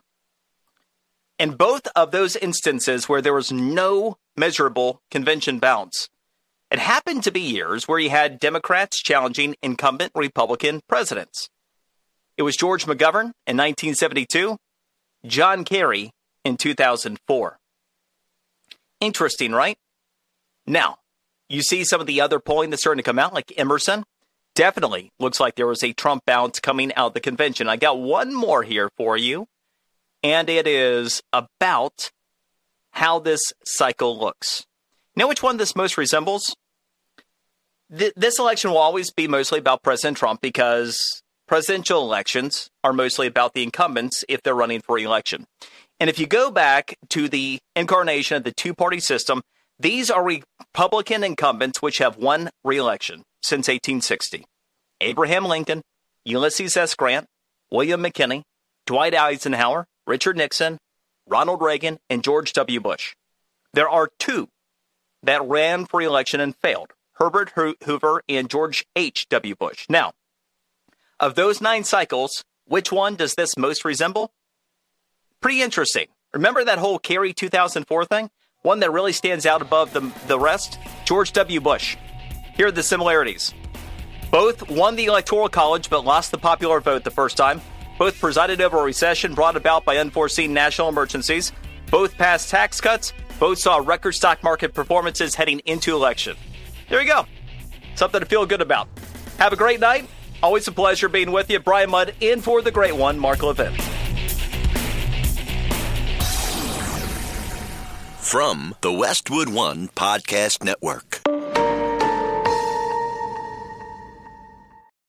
In both of those instances where there was no measurable convention bounce, it happened to be years where you had Democrats challenging incumbent Republican presidents. It was George McGovern in nineteen seventy-two, John Kerry in two thousand four. Interesting, right? Now, you see some of the other polling that's starting to come out, like Emerson. Definitely looks like there was a Trump bounce coming out of the convention. I got one more here for you, and it is about how this cycle looks. You know which one this most resembles? Th- this election will always be mostly about President Trump because presidential elections are mostly about the incumbents if they're running for re-election. And if you go back to the incarnation of the two-party system, these are Republican incumbents which have won re-election since eighteen sixty. Abraham Lincoln, Ulysses S. Grant, William McKinley, Dwight Eisenhower, Richard Nixon, Ronald Reagan, and George W. Bush. There are two that ran for election and failed, Herbert Hoover and George H W. Bush. Now, of those nine cycles, which one does this most resemble? Pretty interesting. Remember that whole Kerry two thousand four thing? One that really stands out above the, the rest? George W. Bush. Here are the similarities. Both won the Electoral College but lost the popular vote the first time. Both presided over a recession brought about by unforeseen national emergencies. Both passed tax cuts. Both saw record stock market performances heading into election. There you go. Something to feel good about. Have a great night. Always a pleasure being with you. Brian Mudd in for the great one, Mark Levin. From the Westwood One Podcast Network.